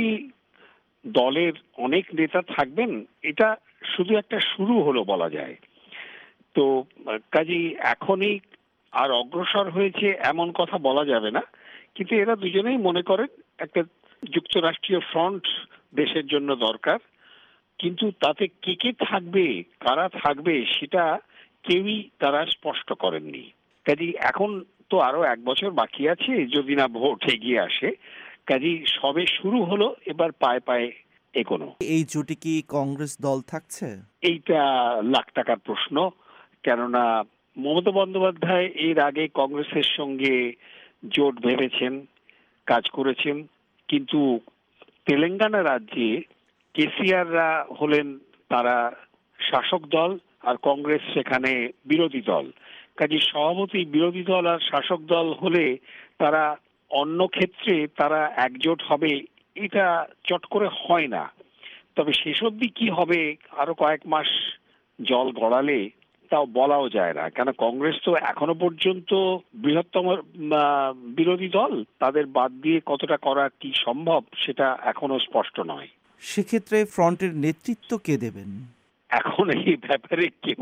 Speaker 4: দলের অনেক নেতা থাকবেন, এটা শুধু একটা শুরু হলো বলা যায়। তো কাজেই এখনই আর অগ্রসর হয়েছে এমন কথা বলা যাবে না, কিন্তু এরা দুজনেই মনে করেন একটা যুক্তরাষ্ট্রীয় ফ্রন্ট দেশের জন্য দরকার। কিন্তু তাতে কে কে থাকবে, কারা থাকবে, সেটা কেউই তারা স্পষ্ট করেননি। কাজেই এখন তো আরো এক বছর বাকি আছে, যদি না ভোট এগিয়ে আসে। কাজেই সবে শুরু হলো, এবার পায়ে পায়ে এগোনো।
Speaker 14: এই জোটে কি কংগ্রেস দল থাকছে?
Speaker 4: এইটা লাখ টাকার প্রশ্ন, কেননা মমতা বন্দ্যোপাধ্যায় এর আগে কংগ্রেসের সঙ্গে জোট ভেবেছেন, কাজ করেছেন, কিন্তু তেলেঙ্গানা রাজ্যে কেসিআররা হলেন তারা শাসক দল আর কংগ্রেস সেখানে বিরোধী দল। কাজে সভাপতি বিরোধী দল আর শাসক দল হলে তারা অন্য ক্ষেত্রে তারা একজোট হবে, এটা চট করে হয় না। তবে শেষ অবধি কি হবে, আরো কয়েক মাস জল গড়ালে
Speaker 15: তাও বলাও যায় না, কেন কংগ্রেস তো এখনো পর্যন্ত বৃহত্তম আহ, বিরোধী দল, তাদের বাদ দিয়ে কতটা করা কি সম্ভব সেটা এখনো স্পষ্ট নয়।
Speaker 14: সেক্ষেত্রে ফ্রন্টের নেতৃত্ব কে দেবেন?
Speaker 15: এখন এই ব্যাপারে কেউ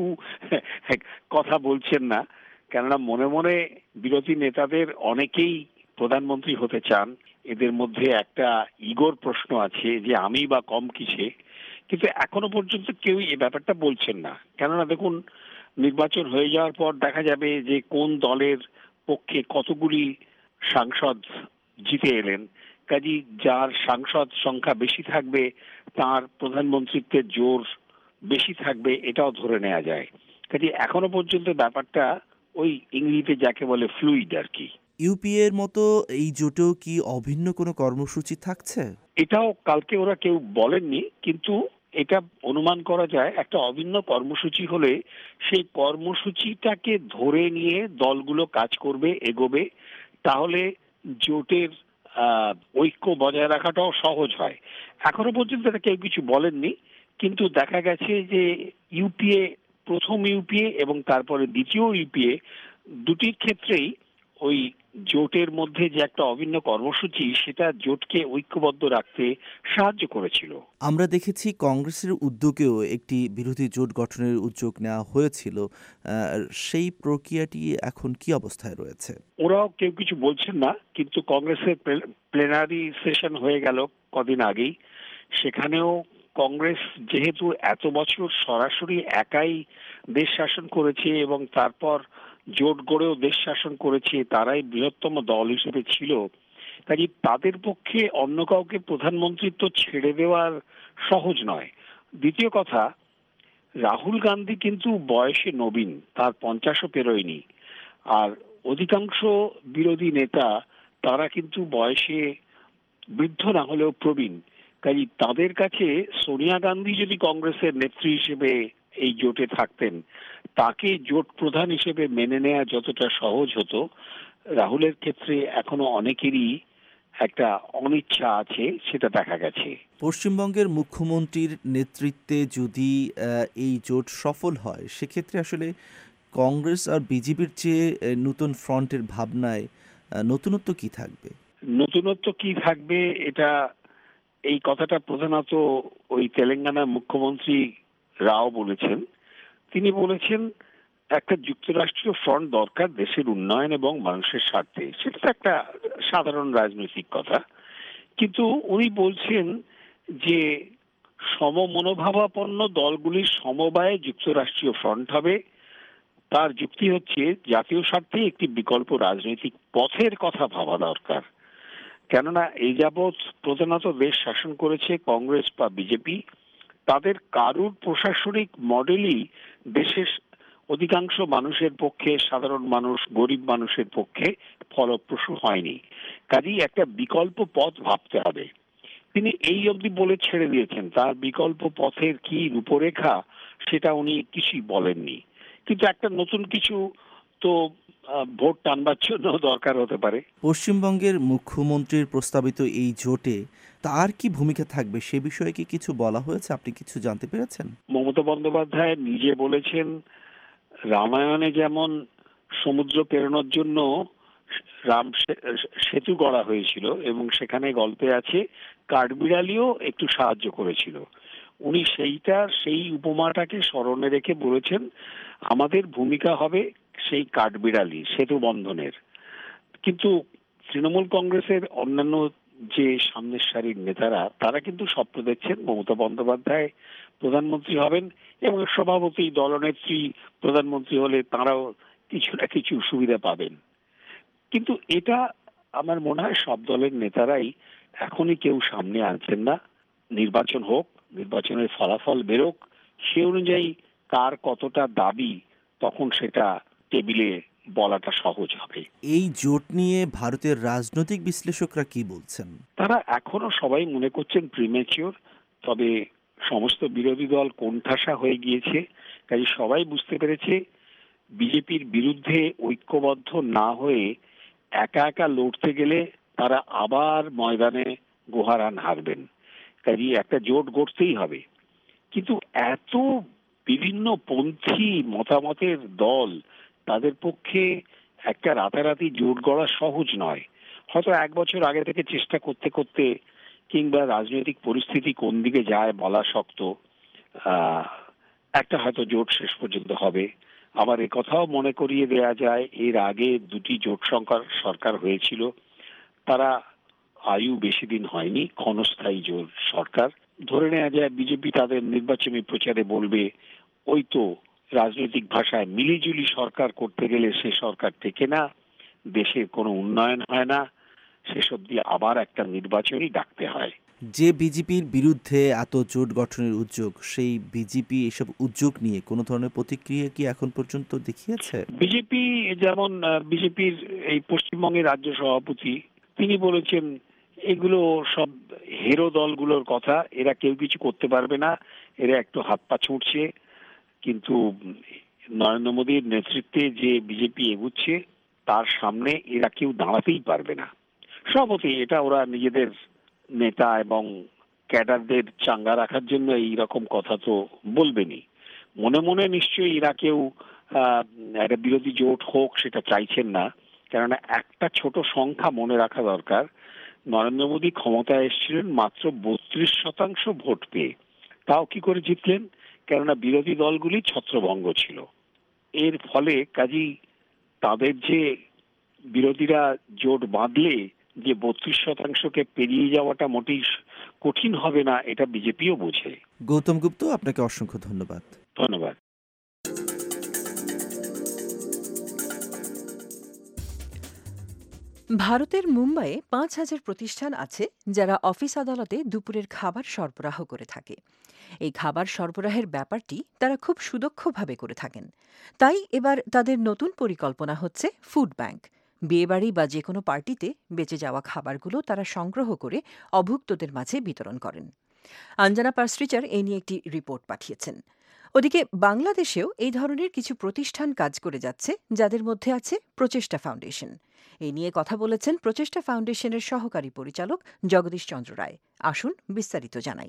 Speaker 15: কথা বলছেন না, কেননা মনে মনে বিরোধী নেতাদের অনেকেই প্রধানমন্ত্রী হতে চান। এদের মধ্যে একটা ইগোর প্রশ্ন আছে যে আমি বা কম কিসে, কিন্তু এখনো পর্যন্ত কেউ এই ব্যাপারটা বলছেন না। কেননা দেখুন, নির্বাচন হয়ে যাওয়ার পর দেখা যাবে যে কোন দলের পক্ষে কতগুলি সাংসদ জিতে এলেন। কাজী যার সাংসদ সংখ্যা বেশি থাকবে তার প্রধানমন্ত্রীত্বের জোর বেশি থাকবে, এটাও ধরে নেওয়া যায়। কাজে এখনো পর্যন্ত ব্যাপারটা ওই ইংরেজিতে যাকে বলে ফ্লুইড আর কি।
Speaker 14: ইউপিএ এর মতো এই জোটেও কি অভিন্ন কোনো কর্মসূচি থাকছে?
Speaker 15: এটাও কালকে ওরা কেউ বলেননি, কিন্তু এটা অনুমান করা যায় একটা অভিন্ন কর্মসূচি হলে সেই কর্মসূচিটাকে ধরে নিয়ে দলগুলো কাজ করবে, এগোবে, তাহলে জোটের আহ ঐক্য বজায় রাখাটাও সহজ হয়। এখনো পর্যন্ত এটা কেউ কিছু বলেননি, কিন্তু দেখা গেছে যে ইউপিএ, প্রথম ইউপিএ এবং তারপরে দ্বিতীয় ইউপিএ দুটির ক্ষেত্রেই ওই জোটের মধ্যে যে একটা অভিন্ন কর্মসূচি সেটা জোটকে ঐক্যবদ্ধ রাখতে সাহায্য করেছিল।
Speaker 14: আমরা দেখেছি কংগ্রেসের উদ্যোগেও একটি বিরোধী জোট গঠনের উদ্যোগ নেওয়া হয়েছিল, সেই প্রক্রিয়াটি এখন কি অবস্থায় রয়েছে?
Speaker 15: ওরাও কেউ কিছু বলছেন না, কিন্তু কংগ্রেসের প্লেনারি সেশন হয়ে গেল কদিন আগেই, সেখানেও কংগ্রেস যেহেতু এত বছর সরাসরি একাই দেশ শাসন করেছে এবং তারপর জোট গড়েও দেশ শাসন করেছে, তারাই বৃহত্তম দল হিসেবে ছিল, কাজে তাদের পক্ষে অন্য কাউকে প্রধানমন্ত্রিত্ব ছেড়ে দেওয়ার সহজ নয়। দ্বিতীয় কথা, রাহুল গান্ধী কিন্তু বয়সে নবীন, তার পঞ্চাশও পেরোয়নি, আর অধিকাংশ বিরোধী নেতা তারা কিন্তু বয়সে বৃদ্ধ না হলেও প্রবীণ। কাজে তাদের কাছে সোনিয়া গান্ধী যদি কংগ্রেসের নেত্রী হিসেবে এই জোটে থাকতেন, তাকে জোট প্রধান হিসেবে মেনে নেওয়া যতটা সহজ হতো, রাহুলের ক্ষেত্রে এখনো অনেকেরই একটা অনিচ্ছা আছে, সেটা দেখা গেছে।
Speaker 14: পশ্চিমবঙ্গের মুখ্যমন্ত্রীর নেতৃত্বে যদি এই জোট সফল হয়, সেক্ষেত্রে আসলে কংগ্রেস আর বিজেপির চেয়ে নতুন ফ্রন্টের ভাবনায় নতুনত্ব কি থাকবে?
Speaker 15: নতুনত্ব কি থাকবে এটা, এই কথাটা প্রধানত ওই তেলেঙ্গানার মুখ্যমন্ত্রী রাও বলেছেন। তিনি বলেছেন একটা যুক্তরাষ্ট্রীয় ফ্রন্ট দরকার দেশের উন্নয়ন এবং মানুষের স্বার্থে, সেটা তো একটা সাধারণ রাজনৈতিক কথা, কিন্তু উনি বলছেন যে সমমনোভাবাপন্ন দলগুলির সমবায়ে যুক্তরাষ্ট্রীয় ফ্রন্ট হবে। তার যুক্তি হচ্ছে জাতীয় স্বার্থে একটি বিকল্প রাজনৈতিক পথের কথা ভাবা দরকার, কেননা এই যাবৎ প্রধানত দেশ শাসন করেছে কংগ্রেস বা বিজেপি, তাদের কারুর প্রশাসনিক মডেলই দেশের অধিকাংশ মানুষের পক্ষে, সাধারণ মানুষ, গরিব মানুষের পক্ষে ফলপ্রসূ হয়নি। কাজেই একটা বিকল্প পথ ভাবতে হবে। তিনি এই অবধি বলে ছেড়ে দিয়েছেন, তার বিকল্প পথের কি রূপরেখা সেটা উনি কিছুই বলেননি, কিন্তু একটা নতুন কিছু তো ভোট টানবার জন্য দরকার হতে পারে।
Speaker 14: পশ্চিমবঙ্গের মুখ্যমন্ত্রীর প্রস্তাবিত এই জোটে তার কি ভূমিকা থাকবে সে বিষয়ে কি কিছু বলা হয়েছে? আপনি কিছু জানতে পেরেছেন?
Speaker 15: মমতা বন্দ্যোপাধ্যায় নিজে বলেছেন, রামায়ণে যেমন সমুদ্র পেরোনোর জন্য রাম সেতু গড়া হয়েছিল এবং সেখানে গল্পে আছে কাঠবিড়ালিও একটু সাহায্য করেছিল। উনি সেইটা সেই উপমাটাকে স্মরণে রেখে বলেছেন আমাদের ভূমিকা হবে সেই কাঠবিড়ালি, সেতু বন্ধনের। কিন্তু তৃণমূল কংগ্রেসের অন্যান্য যে সামনের সারির নেতারা, তারা কিন্তু স্বপ্ন দেখছেন মমতা বন্দ্যোপাধ্যায় প্রধানমন্ত্রী হবেন এবং সভাপতি দলনেত্রী প্রধানমন্ত্রী হলে তারাও কিছু না কিছু সুবিধা পাবেন। কিন্তু এটা আমার মনে হয় সব দলের নেতারাই এখনই কেউ সামনে আনছেন না। নির্বাচন হোক, নির্বাচনের ফলাফল বেরোক, সে অনুযায়ী কার কতটা দাবি তখন সেটা টেবিলে বলাটা সহজ হবে।
Speaker 14: এই জোট নিয়ে ভারতের রাজনৈতিক বিশ্লেষকরা কি বলছেন?
Speaker 15: তারা এখনো সবাই মনে করছেন প্রিমেচিওর, তবে সমস্ত বিরোধী দল কোণঠাসা হয়ে গিয়েছে। কাজে সবাই বুঝতে পেরেছে বিজেপির বিরুদ্ধে ঐক্যবদ্ধ না হয়ে একা একা লড়তে গেলে তারা আবার ময়দানে গোহারান হারবেন। কাজে একটা জোট গড়তেই হবে, কিন্তু এত বিভিন্ন পন্থী মতামতের দল, তাদের পক্ষে একটা রাতারাতি জোট গড়া সহজ নয়। হয়তো এক বছর আগে থেকে চেষ্টা করতে করতে কিংবা রাজনৈতিক পরিস্থিতি কোন দিকে যায় বলা শক্ত, একটা হয়তো জোট শেষ পর্যন্ত হবে। আবার একথাও মনে করিয়ে দেয়া যায়, এর আগে দুটি জোট সংখ্যার সরকার হয়েছিল, তারা আয়ু বেশি দিন হয়নি, ক্ষণস্থায়ী জোট সরকার। ধরে নেওয়া যায় বিজেপি তাদের নির্বাচনী প্রচারে বলবে, ওই তো রাজনৈতিক ভাষায় মিলিজুলি সরকার করতে গেলে সে সরকার টেকে না, দেশের কোনো উন্নয়ন হয় না, সেসব দিয়ে আবার একটা নির্বাচনই ডাকতে হয়।
Speaker 14: যে বিজেপির বিরুদ্ধে এত জোট গঠনের উদ্যোগ, সেই বিজেপি এসব উদ্যোগ নিয়ে কোনো ধরনের প্রতিক্রিয়া কি এখন পর্যন্ত দেখিয়েছে?
Speaker 15: বিজেপি যেমন বিজেপির এই পশ্চিমবঙ্গের রাজ্য সভাপতি, তিনি বলেছেন এগুলো সব হেরো দলগুলোর কথা, এরা কেউ কিছু করতে পারবে না, এরা একটু হাত পা ছুটছে। কিন্তু নরেন্দ্র মোদীর নেতৃত্বে যে বিজেপি এগুচ্ছে, তার সামনে এরা কেউ দাঁড়াতেই পারবে না। সভাপতি এটা ওরা নিজেদের নেতা এবং ক্যাডারদের চাঙ্গা রাখার জন্য এই রকম কথা তো বলবেনই। মনে মনে নিশ্চয়ই এরা কেউ একটা বিরোধী জোট হোক সেটা চাইছেন না, কেননা একটা ছোট সংখ্যা মনে রাখা দরকার। নরেন্দ্র মোদী ক্ষমতায় এসেছিলেন মাত্র বত্রিশ শতাংশ ভোট পেয়ে, তাও কি করে জিতলেন? কেননা বিরোধী দলগুলি ছত্রভঙ্গ ছিল। এর ফলে কাজী তাদের যে বিরোধীরা জোট বাঁধলে যে বত্রিশ শতাংশকে পেরিয়ে যাওয়াটা মোটেই কঠিন হবে না, এটা বিজেপিও বোঝে।
Speaker 14: গৌতম গুপ্ত, আপনাকে অসংখ্য ধন্যবাদ।
Speaker 15: ধন্যবাদ।
Speaker 2: ভারতের মুম্বাইয়ে পাঁচ হাজার প্রতিষ্ঠান আছে যারা অফিস আদালতে দুপুরের খাবার সরবরাহ করে থাকে। এই খাবার সরবরাহের ব্যাপারটি তারা খুব সুদক্ষভাবে করে থাকেন। তাই এবার তাদের নতুন পরিকল্পনা হচ্ছে ফুড ব্যাংক। বিয়েবাড়ি বা যে কোনো পার্টিতে বেঁচে যাওয়া খাবারগুলো তারা সংগ্রহ করে অভুক্তদের মাঝে বিতরণ করেন। আঞ্জনা পার্সরিচার এই নিয়ে একটি রিপোর্ট পাঠিয়েছেন। ওদিকে বাংলাদেশেও এই ধরনের কিছু প্রতিষ্ঠান কাজ করে যাচ্ছে, যাদের মধ্যে আছে প্রচেষ্টা ফাউন্ডেশন। এই নিয়ে কথা বলেছেন প্রচেষ্টা ফাউন্ডেশনের সহকারী পরিচালক জগদীশ চন্দ্র রায়। আসুন বিস্তারিত জানাই।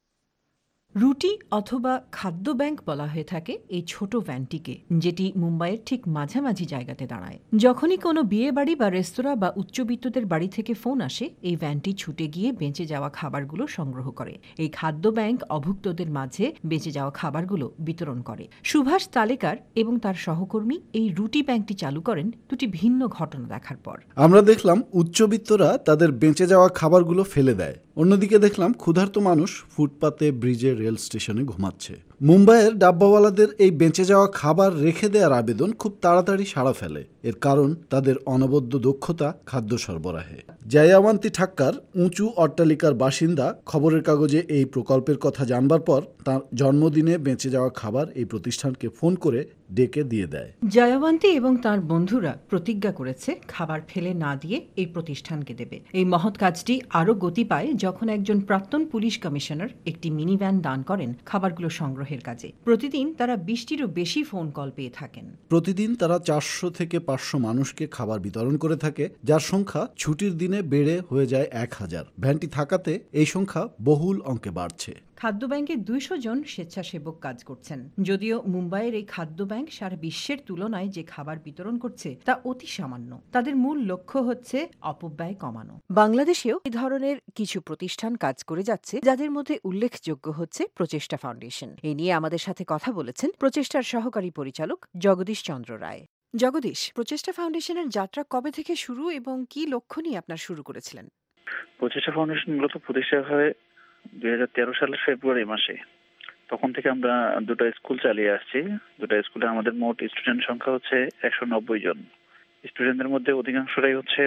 Speaker 2: রুটি অথবা খাদ্য ব্যাংক বলা হয়ে থাকে এই ছোট ভ্যানটিকে, যেটি মুম্বাইয়ের ঠিক মাঝামাঝি জায়গাতে দাঁড়ায়। যখনই কোনো বিয়ে বাড়ি বা রেস্তোরাঁ বা উচ্চবিত্তদের বাড়ি থেকে ফোন আসে, এই ভ্যানটি ছুটে গিয়ে বেঁচে যাওয়া খাবারগুলো সংগ্রহ করে। এই খাদ্য ব্যাংক অভুক্তদের মাঝে বেঁচে যাওয়া খাবারগুলো বিতরণ করে। সুভাষ তালেকার এবং তার সহকর্মী এই রুটি ব্যাংকটি চালু করেন দুটি ভিন্ন ঘটনা দেখার পর।
Speaker 1: আমরা দেখলাম উচ্চবিত্তরা তাদের বেঁচে যাওয়া খাবারগুলো ফেলে দেয়, অন্যদিকে দেখলাম ক্ষুধার্ত মানুষ ফুটপাতে, ব্রিজে, রেল স্টেশনে ঘুমাচ্ছে। মুম্বাইয়ের ডাব্বাওয়ালাদের এই বেঁচে যাওয়া খাবার রেখে দেওয়ার আবেদন খুব তাড়াতাড়ি সাড়া ফেলে। এর কারণ তাদের অনবদ্য দক্ষতা খাদ্য সরবরাহে। জায়াওয়ান্তি ঠাক্কার উঁচু অট্টালিকার বাসিন্দা, খবরের কাগজে এই প্রকল্পের কথা জানবার পর তার জন্মদিনে বেঁচে যাওয়া খাবার এই প্রতিষ্ঠানকে ফোন করে ডেকে দিয়ে দেয়।
Speaker 2: জায়াওয়ান্তি এবং তার বন্ধুরা প্রতিজ্ঞা করেছে খাবার ফেলে না দিয়ে এই প্রতিষ্ঠানকে দেবে। এই মহৎ কাজটি আরও গতি পায় যখন একজন প্রাক্তন পুলিশ কমিশনার একটি মিনি ভ্যান দান করেন খাবারগুলো সংগ্রহের কাজে। প্রতিদিন তারা বিশটিরও বেশি ফোন কল পেয়ে থাকেন।
Speaker 1: প্রতিদিন তারা চারশো থেকে পাঁচশো মানুষকে খাবার বিতরণ করে থাকে, যার সংখ্যা ছুটির দিনে বেড়ে হয়ে যায় এক হাজার। ভ্যানটি থাকাতে এই সংখ্যা বহুল অঙ্কে বাড়ছে।
Speaker 2: খাদ্য ব্যাংকে দুইশো জন স্বেচ্ছাসেবক কাজ করছেন। যদিও মুম্বাইয়ের এই খাদ্য ব্যাংক সারা বিশ্বের তুলনায় যে খাবার বিতরণ করছে তা অতি সামান্য। তাদের মূল লক্ষ্য হচ্ছে অপব্যয় কমানো। বাংলাদেশেও এই ধরনের কিছু প্রতিষ্ঠান কাজ করে যাচ্ছে, যাদের মধ্যে উল্লেখযোগ্য হচ্ছে প্রচেষ্টা ফাউন্ডেশন। এ নিয়ে আমাদের সাথে কথা বলেছেন প্রচেষ্টার সহকারী পরিচালক জগদীশ চন্দ্র রায়। জগদীশ, প্রচেষ্টা ফাউন্ডেশনের যাত্রা কবে থেকে শুরু এবং কি লক্ষ্য নিয়ে আপনার শুরু করেছিলেন?
Speaker 16: প্রচেষ্টা ফাউন্ডেশন মূলত প্রতিষ্ঠা হয় দুই হাজার তেরো সালের ফেব্রুয়ারি মাসে। তখন থেকে আমরা দুটো স্কুল চালিয়ে আসছি। দুটো স্কুলে আমাদের মোট স্টুডেন্ট সংখ্যা হচ্ছে একশো নব্বই জন। স্টুডেন্টদের মধ্যে অধিকাংশরাই হচ্ছে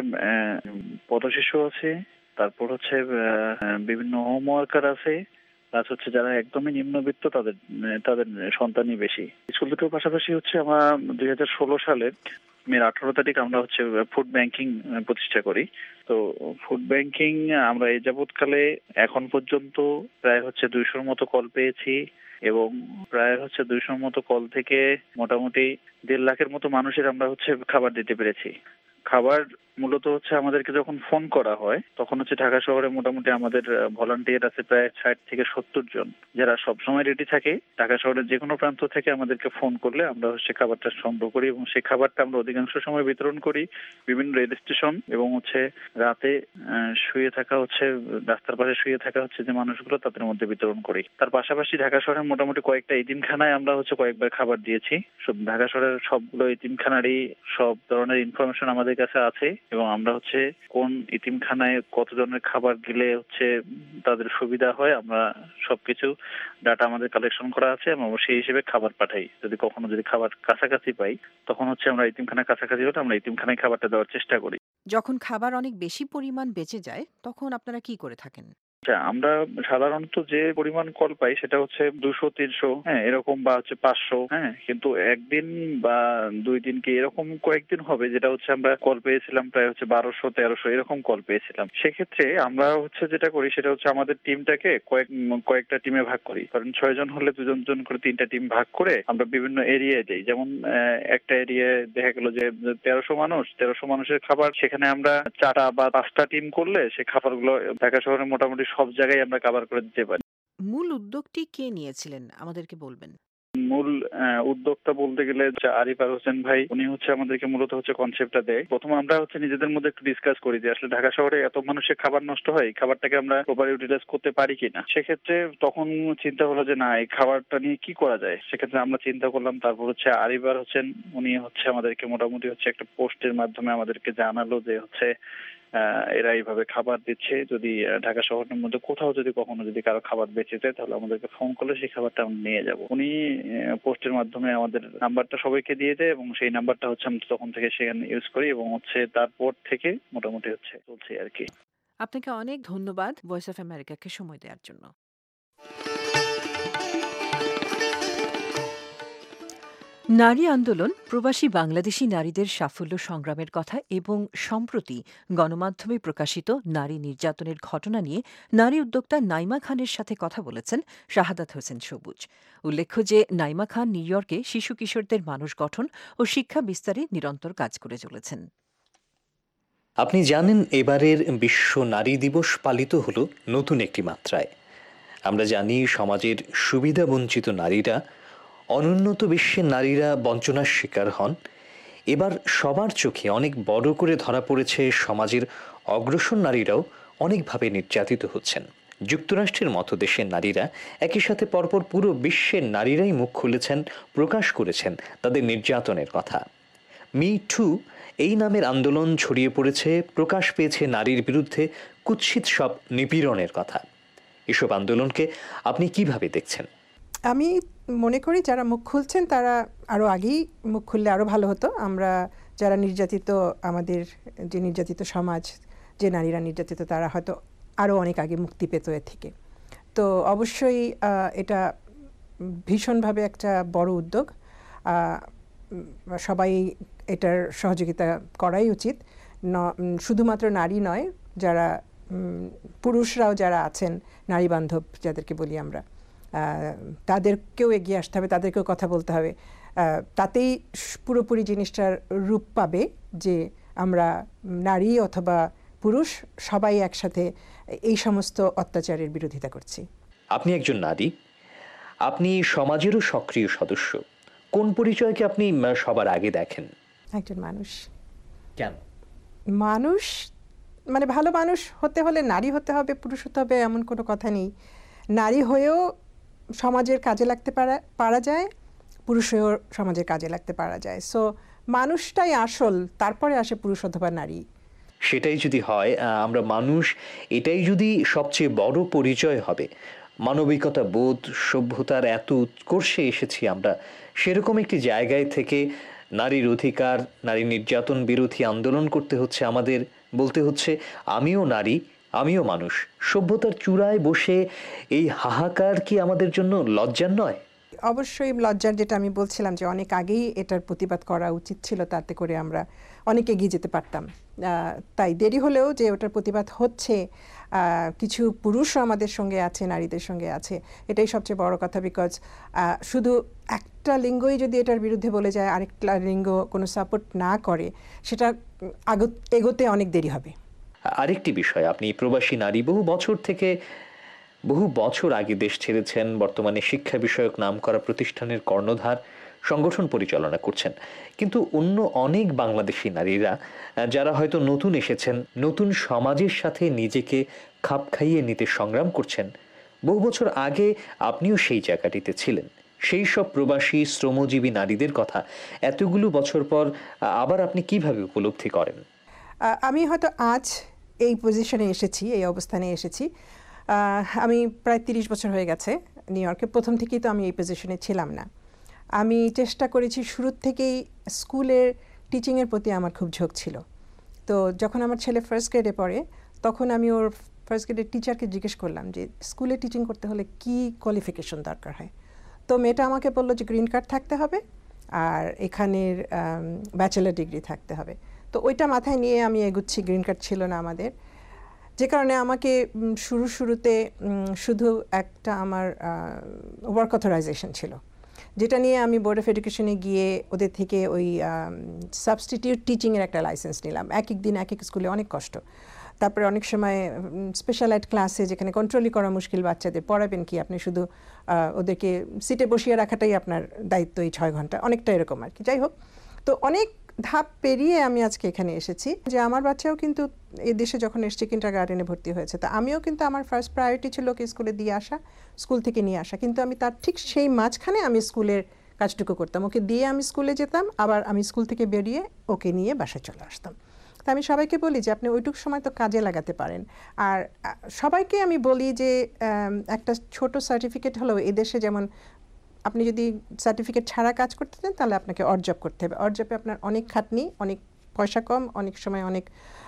Speaker 16: পথশিশু আছে, তারপর হচ্ছে বিভিন্ন হোম ওয়ার্কার আছে, প্লাস হচ্ছে যারা একদমই নিম্নবিত্ত তাদের তাদের সন্তানই বেশি। স্কুল দুটোর পাশাপাশি হচ্ছে আমরা দুই হাজার ষোলো সালের মের আঠারো তারিখ আমরা হচ্ছে ফুড ব্যাংকিং প্রতিষ্ঠা করি। তো ফুড ব্যাংকিং আমরা এই যাবৎকালে এখন পর্যন্ত প্রায় হচ্ছে দুইশোর মতো কল পেয়েছি এবং প্রায় হচ্ছে দুইশোর মতো কল থেকে মোটামুটি দেড় লাখের মতো মানুষের আমরা হচ্ছে খাবার দিতে পেরেছি। খাবার মূলত হচ্ছে আমাদেরকে যখন ফোন করা হয় তখন হচ্ছে ঢাকা শহরে মোটামুটি আমাদের ভলান্টিয়ার আছে প্রায় ষাট থেকে সত্তর জন, যারা সবসময় রেডি থাকে। ঢাকা শহরের যে কোনো প্রান্ত থেকে আমাদেরকে ফোন করলে আমরা হচ্ছে খাবারটা সংগ্রহ করি এবং সেই খাবারটা আমরা অধিকাংশ সময় বিতরণ করি বিভিন্ন রেল স্টেশন এবং হচ্ছে রাতে শুয়ে থাকা হচ্ছে রাস্তার পাশে শুয়ে থাকা হচ্ছে যে মানুষগুলো তাদের মধ্যে বিতরণ করি। তার পাশাপাশি ঢাকা শহরের মোটামুটি কয়েকটা এতিমখানায় আমরা হচ্ছে কয়েকবার খাবার দিয়েছি। সব ঢাকা শহরের সবগুলো এতিমখানারই সব ধরনের ইনফরমেশন আমাদের কাছে আছে এবং আমরা হচ্ছে কোন এতিমখানায় কত ধরনের খাবার দিলে হচ্ছে তাদের সুবিধা হয় আমরা সবকিছু ডাটা আমাদের কালেকশন করা আছে এবং সেই হিসেবে খাবার পাঠাই। যদি কখনো যদি খাবার কাছাকাছি পাই তখন হচ্ছে আমরা এতিমখানা কাছাকাছি হলে আমরা এতিমখানায় খাবারটা দেওয়ার চেষ্টা করি।
Speaker 2: যখন খাবার অনেক বেশি পরিমাণ বেঁচে যায় তখন আপনারা কি করে থাকেন?
Speaker 16: আমরা সাধারণত যে পরিমাণ কল পাই সেটা হচ্ছে দুশো তিনশো হ্যাঁ এরকম বা হচ্ছে পাঁচশো হ্যাঁ কিন্তু একদিন বা দুই দিন কি এরকম কয়েকদিন হবে যেটা হচ্ছে আমরা কল পেয়েছিলাম প্রায় হচ্ছে বারোশো তেরোশো এরকম কল পেয়েছিলাম। সেক্ষেত্রে আমরা হচ্ছে যেটা করি সেটা হচ্ছে আমাদের টিমটাকে কয়েক কয়েকটা টিমে ভাগ করি। কারণ ছয় জন হলে দুজন জন করে তিনটা টিম ভাগ করে আমরা বিভিন্ন এরিয়ায় যাই। যেমন একটা এরিয়ায় দেখা গেল যে তেরোশো মানুষ তেরোশো মানুষের খাবার, সেখানে আমরা চারটা বা পাঁচটা টিম করলে সে খাবারগুলো ঢাকা শহরে মোটামুটি সব জায়গায় আমরা কভার করে দিতে পারি।
Speaker 2: মূল উদ্যোগটি কে নিয়েছিলেন আমাদেরকে বলবেন?
Speaker 16: মূল উদ্যোক্তা বলতে গেলে আরিফার হোসেন ভাই, উনি হচ্ছে আমাদেরকে মূলত হচ্ছে কনসেপ্টটা দেয়। প্রথমে আমরা হচ্ছে নিজেদের মধ্যে একটু ডিসকাস করি যে আসলে ঢাকা শহরে এত মানুষের খাবার নষ্ট হয়, খাবারটাকে আমরা প্রপার ইউটিলাইজ করতে পারি কিনা। সেক্ষেত্রে তখন চিন্তা হলো যে না এই খাবারটা নিয়ে কি করা যায়। সেক্ষেত্রে আমরা চিন্তা করলাম। তারপর হচ্ছে আরিফার হোসেন উনি হচ্ছে আমাদেরকে মোটামুটি হচ্ছে একটা পোস্টের মাধ্যমে আমাদেরকে জানালো যে হচ্ছে এরা এইভাবে খাবার দিচ্ছে, যদি ঢাকা শহরের মধ্যে কোথাও যদি কখনো যদি কারো খাবার বেঁচে যায় তাহলে আমাদেরকে ফোন করলে সেই খাবারটা আমরা নিয়ে যাব। উনি পোস্টের মাধ্যমে আমাদের নাম্বারটা সবাইকে দিয়ে দেয় এবং সেই নাম্বারটা হচ্ছে আমরা তখন থেকে সেখানে ইউজ করি এবং হচ্ছে তারপর থেকে মোটামুটি হচ্ছে চলছে আর কি।
Speaker 2: আপনাকে অনেক ধন্যবাদ ভয়েস অফ আমেরিকাকে সময় দেওয়ার জন্য। নারী আন্দোলন, প্রবাসী বাংলাদেশি নারীদের সাফল্য সংগ্রামের কথা এবং সম্প্রতি গণমাধ্যমে প্রকাশিত নারী নির্যাতনের ঘটনা নিয়ে নারী উদ্যোক্তা নাইমা খানের সাথে কথা বলেছেন শাহাদাত হোসেন সবুজ। উল্লেখ্য যে নাইমা খান নিউ ইয়র্কে শিশু কিশোরদের মানুষ গঠন ও শিক্ষা বিস্তারে নিরন্তর কাজ করে চলেছেন।
Speaker 17: আপনি জানেন এবারের বিশ্ব নারী দিবস পালিত হল নতুন একটি মাত্রায়। আমরা জানি সমাজের সুবিধাবঞ্চিত নারীরা, অনুন্নত বিশ্বের নারীরা বঞ্চনার শিকার হন। এবার সবার চোখে অনেক বড় করে ধরা পড়েছে সমাজের অগ্রসর নারীরাও অনেকভাবে নির্যাতিত হচ্ছেন। যুক্তরাষ্ট্রের মতো দেশের নারীরা একই সাথে পরপর পুরো বিশ্বের নারীরাই মুখ খুলেছেন, প্রকাশ করেছেন তাদের নির্যাতনের কথা। মি টু এই নামের আন্দোলন ছড়িয়ে পড়েছে, প্রকাশ পেয়েছে নারীর বিরুদ্ধে কুৎসিত সব নিপীড়নের কথা। এসব আন্দোলনকে আপনি কিভাবে দেখছেন?
Speaker 18: আমি মনে করি যারা মুখ খুলছেন তারা আরও আগেই মুখ খুললে আরও ভালো হতো। আমরা যারা নির্যাতিত, আমাদের যে নির্যাতিত সমাজ, যে নারীরা নির্যাতিত, তারা হয়তো আরও অনেক আগে মুক্তি পেত এ থেকে। তো অবশ্যই এটা ভীষণভাবে একটা বড় উদ্যোগ, সবাই এটার সহযোগিতা করাই উচিত। শুধুমাত্র নারী নয়, যারা পুরুষরাও যারা আছেন, নারী বান্ধব যাদেরকে বলি আমরা, তাদেরকেও এগিয়ে আসতে হবে, তাদেরকেও কথা বলতে হবে। তাতেই পুরোপুরি জিনিসটার রূপ পাবে যে আমরা নারী অথবা পুরুষ সবাই একসাথে এই সমস্ত অত্যাচারের বিরোধিতা করছি।
Speaker 17: আপনি একজন নারী, আপনি সমাজেরও সক্রিয় সদস্য। কোন পরিচয়কে আপনি সবার আগে দেখেন?
Speaker 18: একজন মানুষ।
Speaker 17: কেন?
Speaker 18: মানুষ মানে ভালো মানুষ হতে হলে নারী হতে হবে, পুরুষ হতে হবে এমন কোনো কথা নেই। নারী হয়েও সমাজের কাজে লাগতে পারা পারা যায়, পুরুষ হয়েও সমাজের কাজে লাগতে পারা যায়। সো মানুষটাই আসল, তারপরে আসে পুরুষ অথবা নারী।
Speaker 17: সেটাই যদি হয়, আমরা মানুষ, এটাই যদি সবচেয়ে বড় পরিচয় হবে। মানবিকতা বোধ, সভ্যতার এত উৎকর্ষে এসেছি আমরা, সেরকম একটি জায়গায় থেকে নারীর অধিকার, নারী নির্যাতন বিরোধী আন্দোলন করতে হচ্ছে আমাদের। বলতে হচ্ছে আমিও নারী, আমিও মানুষ। সভ্যতার চূড়ায় বসে এই হাহাকার কি আমাদের জন্য লজ্জার নয়?
Speaker 18: অবশ্যই লজ্জার, যেটা আমি বলছিলাম যে অনেক আগেই এটার প্রতিবাদ করা উচিত ছিল, তাতে করে আমরা অনেক এগিয়ে যেতে পারতাম। তাই দেরি হলেও যে ওটার প্রতিবাদ হচ্ছে, কিছু পুরুষও আমাদের সঙ্গে আছে, নারীদের সঙ্গে আছে, এটাই সবচেয়ে বড় কথা। বিকজ শুধু একটা লিঙ্গই যদি এটার বিরুদ্ধে বলে যায়, আরেকটা লিঙ্গ কোনো সাপোর্ট না করে, সেটা আগত এগোতে অনেক দেরি হবে।
Speaker 17: আরেকটি বিষয়, আপনি প্রবাসী নারী, বহু বছর থেকে বহু বছর আগে দেশ ছেড়েছেন, বর্তমানে শিক্ষা বিষয়ক নামকরা প্রতিষ্ঠানের কর্ণধার, সংগঠন পরিচালনা করছেন। কিন্তু অন্য অনেক বাংলাদেশি নারীরা যারা হয়তো নতুন এসেছেন, নতুন সমাজের সাথে নিজেকে খাপ খাইয়ে নিতে সংগ্রাম করছেন, বহু বছর আগে আপনিও সেই জায়গাটিতে ছিলেন। সেই সব প্রবাসী শ্রমজীবী নারীদের কথা এতগুলো বছর পর আবার আপনি কিভাবে উপলব্ধি করেন?
Speaker 18: আমি হয়তো আজ এই পজিশনে এসেছি, এই অবস্থানে এসেছি। আমি প্রায় তিরিশ বছর হয়ে গেছে নিউ ইয়র্কে। প্রথম থেকেই তো আমি এই পজিশনে ছিলাম না। আমি চেষ্টা করেছি শুরুর থেকেই, স্কুলের টিচিংয়ের প্রতি আমার খুব ঝোঁক ছিল। তো যখন আমার ছেলে ফার্স্ট গ্রেডে পড়ে, তখন আমি ওর ফার্স্ট গ্রেডের টিচারকে জিজ্ঞেস করলাম যে স্কুলে টিচিং করতে হলে কি কোয়ালিফিকেশন দরকার হয়। তো মেয়েটা আমাকে বললো যে গ্রিন কার্ড থাকতে হবে আর এখানের ব্যাচেলার ডিগ্রি থাকতে হবে। তো ওইটা মাথায় নিয়ে আমি এগুচ্ছি। গ্রিন কার্ড ছিল না আমাদের, যে কারণে আমাকে শুরু শুরুতে শুধু একটা আমার ওয়ার্ক অথরাইজেশন ছিল, যেটা নিয়ে আমি বোর্ড অফ এডুকেশনে গিয়ে ওদের থেকে ওই সাবস্টিটিউট টিচিংয়ের একটা লাইসেন্স নিলাম। এক এক দিন এক এক স্কুলে অনেক কষ্ট। তারপরে অনেক সময় স্পেশাল এড ক্লাসে, যেখানে কন্ট্রোলই করা মুশকিল, বাচ্চাদের পড়াবেন কি, আপনি শুধু ওদেরকে সিটে বসিয়ে রাখাটাই আপনার দায়িত্ব এই ছয় ঘন্টা, অনেকটা এরকম আর কি। যাই হোক, তো অনেক ধাপ পেরিয়ে আমি আজকে এখানে এসেছি। যে আমার বাচ্চাও কিন্তু এই দেশে যখন এসছে কিন্ডার গার্ডেনে ভর্তি হয়েছে, তা আমিও কিন্তু আমার ফার্স্ট প্রায়োরিটি ছিল ওকে স্কুলে দিয়ে আসা, স্কুল থেকে নিয়ে আসা। কিন্তু আমি তার ঠিক সেই মাঝখানে আমি স্কুলের কাজটুকু করতাম। ওকে দিয়ে আমি স্কুলে যেতাম, আবার আমি স্কুল থেকে বেরিয়ে ওকে নিয়ে বাসায় চলে আসতাম। তা আমি সবাইকে বলি যে আপনি ওইটুকু সময় তো কাজে লাগাতে পারেন। আর সবাইকে আমি বলি যে একটা ছোট সার্টিফিকেট হলেও এদেশে, যেমন আপনি যদি সার্টিফিকেট ছাড়া কাজ করতে চান তাহলে আপনাকে অড জব করতে হবে। অড জবে আপনার অনেক খাটনি, অনেক পয়সা কম, অনেক সময় অনেক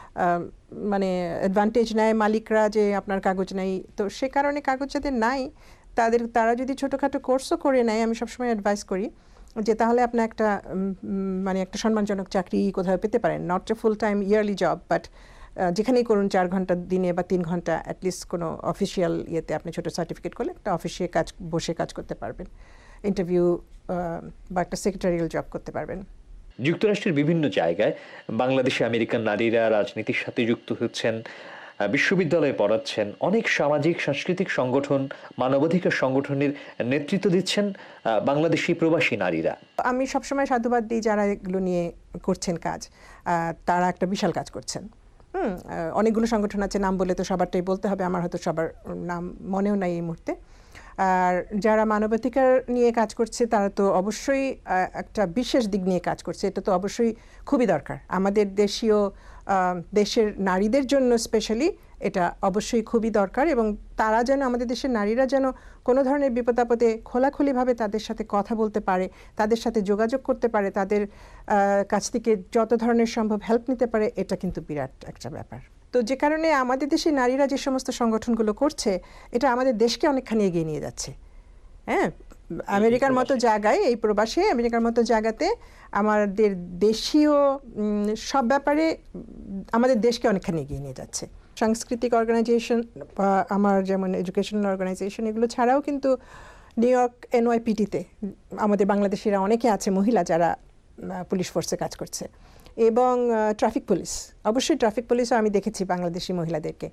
Speaker 18: মানে অ্যাডভান্টেজ নেয় মালিকরা যে আপনার কাগজ নেই। তো সে কারণে কাগজ যাদের নাই তাদের তারা যদি ছোটোখাটো কোর্সও করে নেয়, আমি সবসময় অ্যাডভাইস করি যে তাহলে আপনি একটা মানে একটা সম্মানজনক চাকরি কোথাও পেতে পারেন। Not a full time yearly job, but যেখানেই করুন চার ঘন্টা দিনে বা তিন ঘন্টা অ্যাটলিস্ট কোনো অফিসিয়াল ইয়েতে আপনি ছোটো সার্টিফিকেট করলে একটা অফিসে কাজ বসে কাজ করতে পারবেন, ইন্টারভিউ বা একটা সেক্রেটারিয়াল জব করতে পারবেন।
Speaker 17: যুক্তরাষ্ট্রের বিভিন্ন জায়গায় বাংলাদেশি আমেরিকান নারীরা রাজনীতির সাথে যুক্ত হচ্ছেন, বিশ্ববিদ্যালয়ে পড়াচ্ছেন, অনেক সামাজিক সাংস্কৃতিক সংগঠন, মানবাধিকার সংগঠনের নেতৃত্ব দিচ্ছেন বাংলাদেশি প্রবাসী নারীরা।
Speaker 18: আমি সবসময় সাধুবাদ দিই যারা এগুলো নিয়ে করছেন কাজ, তারা একটা বিশাল কাজ করছেন। হুম অনেকগুলো সংগঠন আছে, নাম বলে তো সবারটাই বলতে হবে, আমার হয়তো সবার নাম মনেও নাই এই মুহূর্তে। আর যারা মানবাধিকার নিয়ে কাজ করছে তারা তো অবশ্যই একটা বিশেষ দিক নিয়ে কাজ করছে, এটা তো অবশ্যই খুবই দরকার আমাদের দেশীয় দেশের নারীদের জন্য স্পেশালি এটা অবশ্যই খুবই দরকার। এবং তারা যেন, আমাদের দেশের নারীরা যেন কোনো ধরনের বিপদ আপদে খোলাখুলিভাবে তাদের সাথে কথা বলতে পারে, তাদের সাথে যোগাযোগ করতে পারে, তাদের কাছ থেকে যত ধরনের সম্ভব হেল্প নিতে পারে, এটা কিন্তু বিরাট একটা ব্যাপার। তো যে কারণে আমাদের দেশের নারীরা যে সমস্ত সংগঠনগুলো করছে, এটা আমাদের দেশকে অনেকখানি এগিয়ে নিয়ে যাচ্ছে। হ্যাঁ, আমেরিকার মতো জায়গায়, এই প্রবাসে আমেরিকার মতো জায়গাতে আমাদের দেশীয় সব ব্যাপারে আমাদের দেশকে অনেকখানি এগিয়ে নিয়ে যাচ্ছে। সাংস্কৃতিক অর্গানাইজেশন বা আমার যেমন এডুকেশনাল অর্গানাইজেশন, এগুলো ছাড়াও কিন্তু নিউ ইয়র্ক এনওয়াইপিটিতে আমাদের বাংলাদেশিরা অনেকে আছে, মহিলা যারা পুলিশ ফোর্সে কাজ করছে, এবং ট্রাফিক পুলিশ। অবশ্যই ট্রাফিক পুলিশও আমি দেখেছি বাংলাদেশি মহিলাদেরকে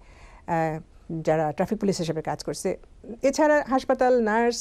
Speaker 18: যারা ট্রাফিক পুলিশ হিসেবে কাজ করছে। এছাড়া হাসপাতাল, নার্স,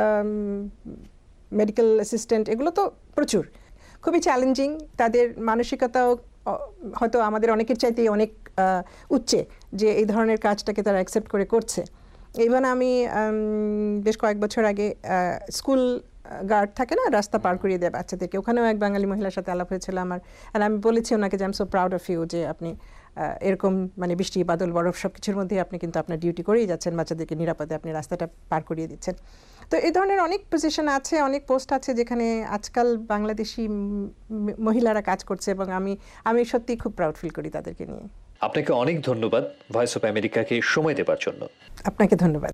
Speaker 18: মেডিকেল অ্যাসিস্ট্যান্ট, এগুলো তো প্রচুর, খুবই চ্যালেঞ্জিং। তাদের মানসিকতাও হয়তো আমাদের অনেকের চাইতেই অনেক উচ্চে, যে এই ধরনের কাজটাকে তারা অ্যাকসেপ্ট করে করছে। ইভেন আমি বেশ কয়েক বছর আগে স্কুল গার্ড থাকে না, রাস্তা পার করিয়ে দেয় বাচ্চাদেরকে, ওখানেও এক বাঙালি মহিলার সাথে আলাপ হয়েছিল আমার। আর আমি বলেছি ওনাকে যে I am so proud of you, যে আপনি এরকম মানে বৃষ্টি বাদল বরফ সব কিছুর মধ্যে আপনি কিন্তু আপনার ডিউটি করেই যাচ্ছেন, বাচ্চাদেরকে নিরাপদে আপনি রাস্তাটা পার করিয়ে দিচ্ছেন। তো এই ধরনের অনেক পজিশন আছে, অনেক পোস্ট আছে যেখানে আজকাল বাংলাদেশি মহিলারা কাজ করছে, এবং আমি আমি সত্যি খুব প্রাউড ফিল করি তাদেরকে নিয়ে।
Speaker 17: আপনাকে অনেক ধন্যবাদ ভয়েস অফ আমেরিকাকে সময় দেওয়ার জন্য।
Speaker 18: আপনাকে ধন্যবাদ।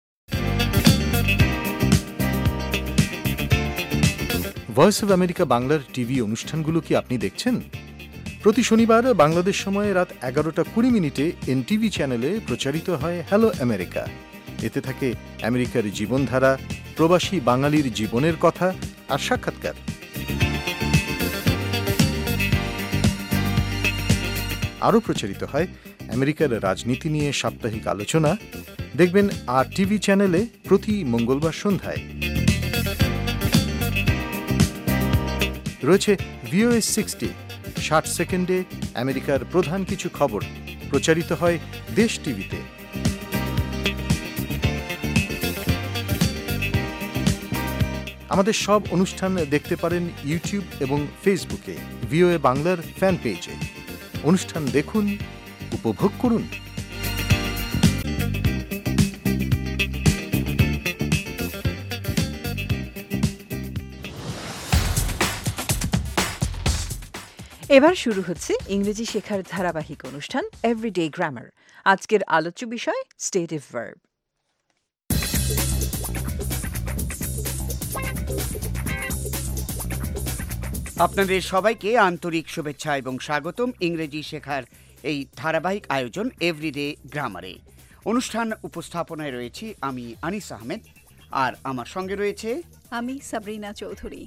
Speaker 19: ভয়েস অফ আমেরিকা বাংলার টিভি অনুষ্ঠানগুলো কি আপনি দেখছেন? প্রতি শনিবার বাংলাদেশ সময়ে রাত এগারোটা কুড়ি মিনিটে এনটিভি চ্যানেলে প্রচারিত হয় হ্যালো আমেরিকা। এতে থাকে আমেরিকার জীবনধারা, প্রবাসী বাঙালির জীবনের কথা আর সাক্ষাৎকার। আরও প্রচারিত হয় আমেরিকার রাজনীতি নিয়ে সাপ্তাহিক আলোচনা, দেখবেন আর টিভি চ্যানেলে প্রতি মঙ্গলবার সন্ধ্যায়। রয়েছে ভিওএস সিক্সটি, ষাট সেকেন্ডে আমেরিকার প্রধান কিছু খবর প্রচারিত হয় দেশ টিভিতে। আমাদের সব অনুষ্ঠান দেখতে পারেন ইউটিউব এবং ফেসবুকে, ভিওএ বাংলার ফ্যান পেজে। অনুষ্ঠান দেখুন, উপভোগ করুন।
Speaker 2: এবার শুরু হচ্ছে ইংরেজি শেখার ধারাবাহিক অনুষ্ঠান এভরিডে গ্রামার। আজকের আলোচ্য বিষয় স্টেটিভ ভার্ব।
Speaker 10: আপনাদের সবাইকে আন্তরিক শুভেচ্ছা এবং স্বাগতম ইংরেজি শেখার এই ধারাবাহিক আয়োজন এভরিডে গ্রামারে। অনুষ্ঠান উপস্থাপনায় রয়েছি আমি আনিস আহমেদ, আর আমার সঙ্গে রয়েছে
Speaker 20: আমি সাবরিনা চৌধুরী।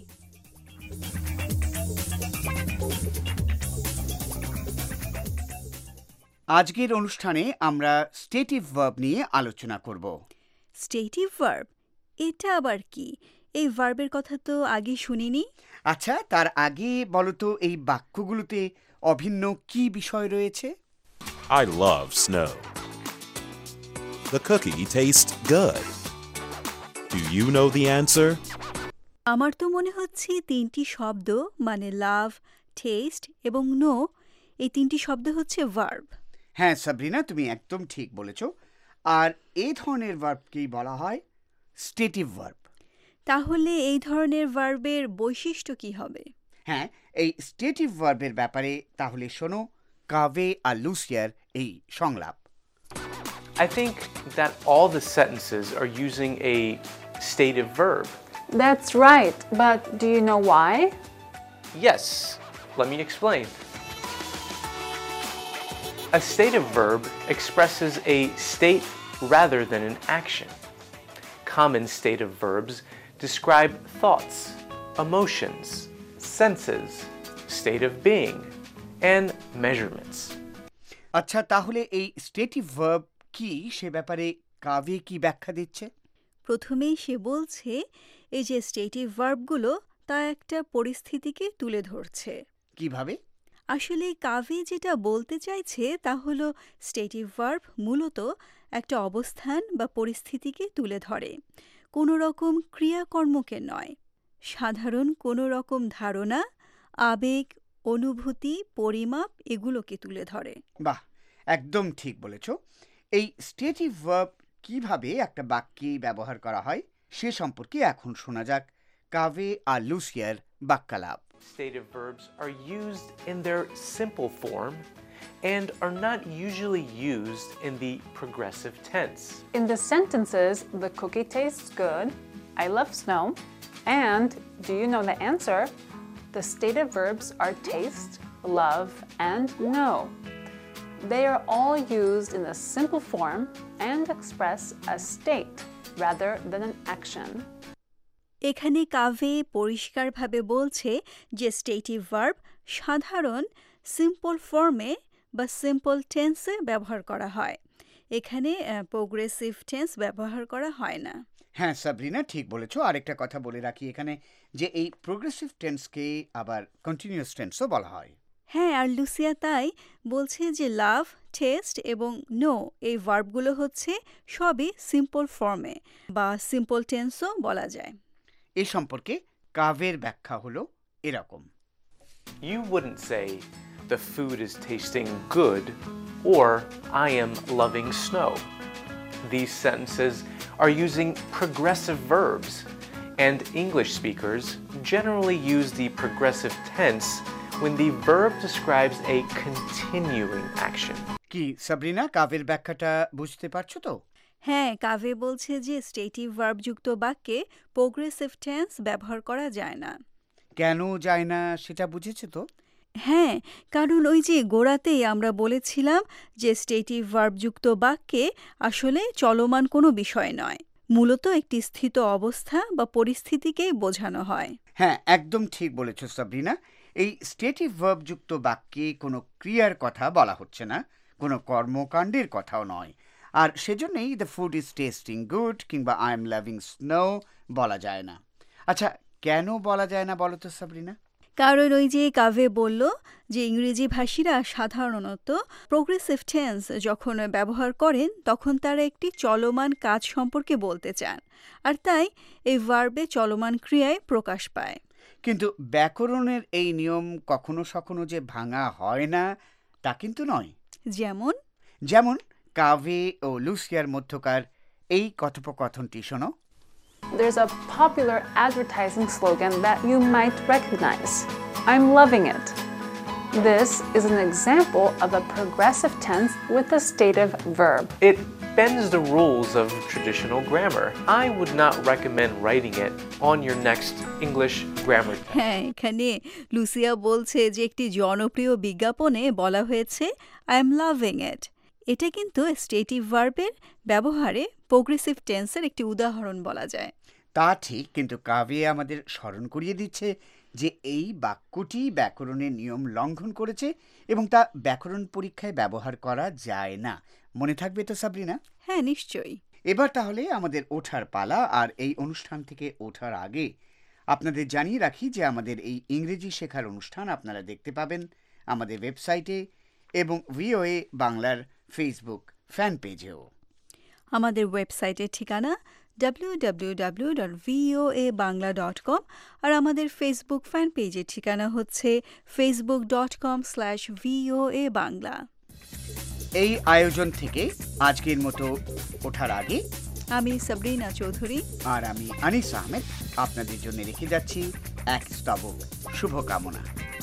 Speaker 10: আজকের অনুষ্ঠানে আমরা স্টেটিভ ভার্ব নিয়ে আলোচনা করব।
Speaker 20: স্টেটিভ ভার্ব, এটা আবার কি? এই ভার্বের কথা তো আগে শুনিনি।
Speaker 10: আচ্ছা, তার আগে বলো তো এই বাক্যগুলোতে অভিন্ন কি বিষয় রয়েছে?
Speaker 21: I love snow. The cookie tastes good. Do you know the answer?
Speaker 20: আমার তো মনে হচ্ছে তিনটি শব্দ মানে লাভ, টেস্ট এবং নো, এই তিনটি শব্দ হচ্ছে ভার্ব।
Speaker 10: হ্যাঁ সাবরিনা, তুমি একদম ঠিক বলেছ। আর এই ধরনের ভার্বকেই বলা হয় স্টেটিভ ভার্ব।
Speaker 20: তাহলে এই ধরনের ভার্বের বৈশিষ্ট্য কি হবে?
Speaker 10: হ্যাঁ, এই স্টেটিভ ভার্বের ব্যাপারে তাহলে শোনো কাভে আর লুসিয়ার এই সংলাপ।
Speaker 22: I think that all the sentences are using a stative verb.
Speaker 23: That's right, but do you know why?
Speaker 22: Yes, let me explain. A stative verb expresses a state rather than an action. Common stative verbs describe thoughts, emotions, senses, state of being, and measurements.
Speaker 10: আচ্ছা, তাহলে এই stative verb কি সে ব্যাপারে কাভে কি ব্যাখ্যা দিচ্ছে?
Speaker 20: প্রথমেই সে বলছে এই যে স্টেটিভ ভার্বগুলো তা একটা পরিস্থিতিকে তুলে ধরছে।
Speaker 10: কিভাবে?
Speaker 20: আসলে কাভে যেটা বলতে চাইছে তা হলো স্টেটিভ ভার্ব মূলত একটা অবস্থান বা পরিস্থিতিকে তুলে ধরে, কোনো রকম ক্রিয়াকর্মকে নয়। সাধারণ কোনো রকম ধারণা, আবেগ, অনুভূতি, পরিমাপ এগুলোকে তুলে ধরে।
Speaker 10: বাহ, একদম ঠিক বলেছ। এই স্টেটিভ ভার্ব কিভাবে একটা বাক্যে ব্যবহার করা হয় সে সম্পর্কে এখন শোনা যাক কাভে আর লুসিয়ার বাক্যালাপ।
Speaker 22: Stative verbs are used in their simple form and are not usually used in the progressive tense.
Speaker 23: In the sentences, the cookie tastes good, I love snow, and do you know the answer? The stative verbs are taste, love, and know. They are all used in the simple form and express a state rather than an action.
Speaker 20: এখানে কাভে পরিষ্কারভাবে বলছে যে stative verb সাধারণ simple ফর্মে বা simple টেন্সে ব্যবহার করা হয়, এখানে প্রোগ্রেসিভ টেন্স ব্যবহার করা হয় না।
Speaker 10: হ্যাঁ সাবরিনা, ঠিক বলেছ। আরেকটা কথা বলে রাখি এখানে যে এই প্রোগ্রেসিভ টেন্সকে আবার কন্টিনিউয়াস টেন্সও বলা হয়।
Speaker 20: হ্যাঁ, আর লুসিয়া তাই বলছে যে লাভ, টেস্ট এবং নো এই ভার্বগুলো হচ্ছে সবই সিম্পল ফর্মে বা সিম্পল টেন্সও বলা যায়।
Speaker 10: এ সম্পর্কে কাভের ব্যাখ্যা হলো এরকম।
Speaker 22: You wouldn't say, the food is tasting good, or I am loving snow. These sentences are using progressive verbs, and English speakers generally use the progressive tense when the verb describes a continuing action.
Speaker 10: কি সাবরিনা, কাভের ব্যাখ্যাটা বুঝতে পারছো তো?
Speaker 20: হ্যাঁ, কাভে বলছে যে stative ভার্বযুক্ত বাক্যে progressive tense ব্যবহার করা যায় না।
Speaker 10: কেন যায় না সেটা বুঝেছো তো?
Speaker 20: হ্যাঁ, কারণ ওই যে গোড়াতেই আমরা বলেছিলাম যে স্টেটিভ ভার্বযুক্ত বাক্যে আসলে চলমান কোনো বিষয় নয়, মূলত একটি স্থিত অবস্থা বা পরিস্থিতিকেই বোঝানো হয়।
Speaker 10: হ্যাঁ, একদম ঠিক বলেছ সাবরিনা। এই স্টেটিভ ভার্ব যুক্ত বাক্যে কোনো ক্রিয়ার কথা বলা হচ্ছে না, কোনো কর্মকাণ্ডের কথাও নয়। আর সেজন্যই the food is tasting good কিংবা আই এম লাভিং স্নো বলা যায় না। আচ্ছা, কেন বলা যায় না বলো তো সাবরিনা?
Speaker 20: কারণ ওই যে কাভে বলল যে ইংরেজি ভাষীরা সাধারণত প্রোগ্রেসিভ টেন্স যখন ব্যবহার করেন তখন তারা একটি চলমান কাজ সম্পর্কে বলতে চান, আর তাই এই ভার্বে চলমান ক্রিয়ায় প্রকাশ পায়।
Speaker 10: কিন্তু ব্যাকরণের এই নিয়ম কখনো সখনো যে ভাঙা হয় না তা কিন্তু নয়।
Speaker 20: যেমন
Speaker 10: যেমন কাভে ও লুসিয়ার মধ্যকার এই কথোপকথনটি শোনো।
Speaker 23: There's a popular advertising slogan that you might recognize. I'm loving it. This is an example of a progressive tense with a stative verb.
Speaker 22: It bends the rules of traditional grammar. I would not recommend writing it on your next English grammar test.
Speaker 20: হ্যাঁ, এখানে Lucia বলছে যে একটি জনপ্রিয় বিজ্ঞাপনে বলা হয়েছে I am loving ইট। এটা কিন্তু স্টেটিভ ভার্বের ব্যবহারে প্রোগ্রেসিভ টেন্সের একটি উদাহরণ বলা যায়।
Speaker 10: তা ঠিক, কিন্তু কাভে আমাদের স্মরণ করিয়ে দিচ্ছে যে এই বাক্যটি ব্যাকরণের নিয়ম লঙ্ঘন করেছে এবং তা ব্যাকরণ পরীক্ষায় ব্যবহার করা যায় না। মনে থাকবে তো সাবরিনা?
Speaker 20: হ্যাঁ, নিশ্চয়ই।
Speaker 10: এবার তাহলে আমাদের ওঠার পালা। আর এই অনুষ্ঠান থেকে ওঠার আগে আপনাদের জানিয়ে রাখি যে আমাদের এই ইংরেজি শেখার অনুষ্ঠান আপনারা দেখতে পাবেন আমাদের ওয়েবসাইটে এবং ভিওএ বাংলার ফেসবুক ফ্যান পেজেও।
Speaker 20: আমাদের ওয়েবসাইটের ঠিকানা W W W dot VOA Bangla dot com, আর আমাদের ফেসবুক ফ্যান পেজের ঠিকানা হচ্ছে Facebook dot com slash VOA Bangla.
Speaker 10: এই আয়োজন থেকে আজকের মতো ওঠার আগে
Speaker 20: আমি সাবরিনা চৌধুরী
Speaker 10: আর আমি আনিস আহমেদ আপনাদের জন্য রেখে যাচ্ছি এক স্তবক শুভকামনা।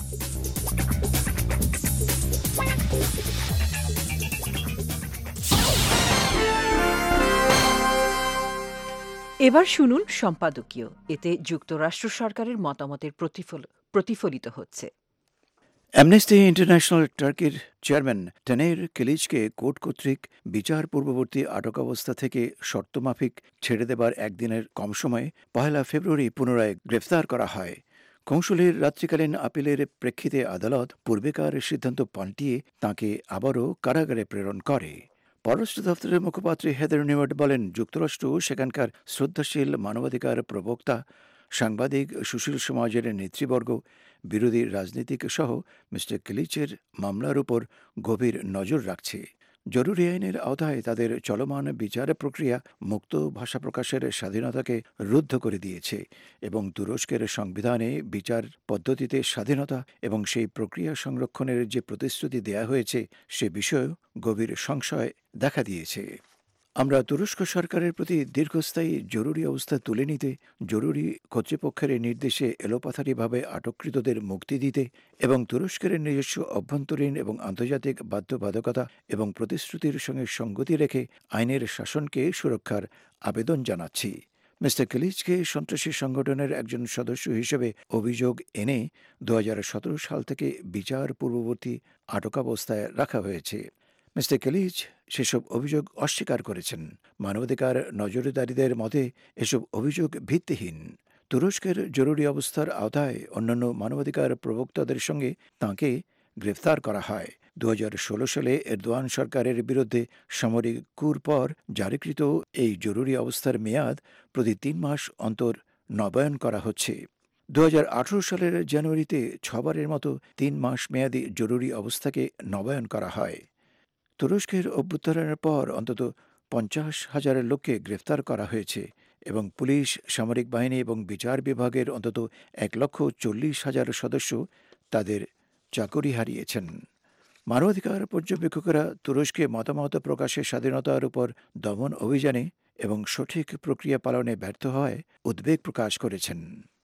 Speaker 2: এবার শুনুন সম্পাদকীয়। এতে যুক্তরাষ্ট্র সরকারের মতামতের প্রতিফলিত হচ্ছে।
Speaker 3: অ্যামনেস্টি ইন্টারন্যাশনাল টার্কির চেয়ারম্যান তানের কিলিচকে কোর্ট কর্তৃক বিচার পূর্ববর্তী আটকাবস্থা থেকে শর্তমাফিক ছেড়ে দেবার একদিনের কম সময়ে পহেলা ফেব্রুয়ারি পুনরায় গ্রেফতার করা হয়। কৌশলের রাত্রিকালীন আপিলের প্রেক্ষিতে আদালত পূর্বেকার সিদ্ধান্ত পাল্টিয়ে তাঁকে আবারও কারাগারে প্রেরণ করে। পররাষ্ট্র দপ্তরের মুখপাত্র হেদার নিউয়ার্ট বলেন, যুক্তরাষ্ট্র সেখানকার শ্রদ্ধাশীল মানবাধিকার প্রবক্তা, সাংবাদিক, সুশীল সমাজের নেতৃবর্গ, বিরোধী রাজনীতিক সহ মিস্টার কিলিচের মামলার উপর গভীর নজর রাখছে। জরুরি আইনের আওতায় তাদের চলমান বিচার প্রক্রিয়া মুক্ত ভাষা প্রকাশের স্বাধীনতাকে রুদ্ধ করে দিয়েছে এবং তুরস্কের সংবিধানে বিচার পদ্ধতিতে স্বাধীনতা এবং সেই প্রক্রিয়া সংরক্ষণের যে প্রতিশ্রুতি দেয়া হয়েছে সে বিষয়েও গভীর সংশয় দেখা দিয়েছে। আমরা তুরস্ক সরকারের প্রতি দীর্ঘস্থায়ী জরুরি অবস্থা তুলে নিতে, জরুরি কর্তৃপক্ষের নির্দেশে এলোপাথারিভাবে আটককৃতদের মুক্তি দিতে এবং তুরস্কের নিজস্ব অভ্যন্তরীণ এবং আন্তর্জাতিক বাধ্যবাধকতা এবং প্রতিশ্রুতির সঙ্গে সঙ্গতি রেখে আইনের শাসনকে সুরক্ষার আবেদন জানাচ্ছি। মিস্টার কিলিচকে সন্ত্রাসী সংগঠনের একজন সদস্য হিসেবে অভিযোগ এনে দু হাজার সতেরো সাল থেকে বিচার পূর্ববর্তী আটকাবস্থায় রাখা হয়েছে। মিস্টার কিলিচ সেসব অভিযোগ অস্বীকার করেছেন। মানবাধিকার নজরদারিদের মতে এসব অভিযোগ ভিত্তিহীন। তুরস্কের জরুরি অবস্থার আওতায় অন্যান্য মানবাধিকার প্রবক্তাদের সঙ্গে তাঁকে গ্রেফতার করা হয়। দু হাজার ষোলো সালে এরদোয়ান সরকারের বিরুদ্ধে সামরিক কুর পর জারিকৃত এই জরুরি অবস্থার মেয়াদ প্রতি তিন মাস অন্তর নবায়ন করা হচ্ছে। দু হাজার আঠারো সালের জানুয়ারিতে ছবারের মতো তিন মাস মেয়াদী জরুরি অবস্থাকে নবায়ন করা হয়। তুরস্কের অভ্যুত্থানের পর অন্তত পঞ্চাশ হাজারের লোককে গ্রেফতার করা হয়েছে এবং পুলিশ, সামরিক বাহিনী এবং বিচার বিভাগের অন্তত এক লক্ষ চল্লিশ হাজার সদস্য তাদের চাকরি হারিয়েছেন। মানবাধিকার পর্যবেক্ষকরা তুরস্কে মতামত প্রকাশের স্বাধীনতার উপর দমন অভিযানে এবং সঠিক প্রক্রিয়া পালনে ব্যর্থ হওয়ায় উদ্বেগ প্রকাশ করেছেন।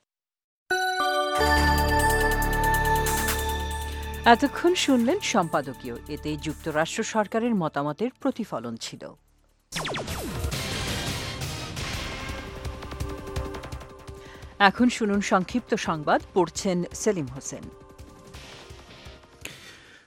Speaker 2: এতক্ষণ শুনলেন সম্পাদকীয়। এতে যুক্তরাষ্ট্র সরকারের মতামতের প্রতিফলন ছিল। এখন শুনুন সংক্ষিপ্ত সংবাদ, পড়ছেন সেলিম হোসেন।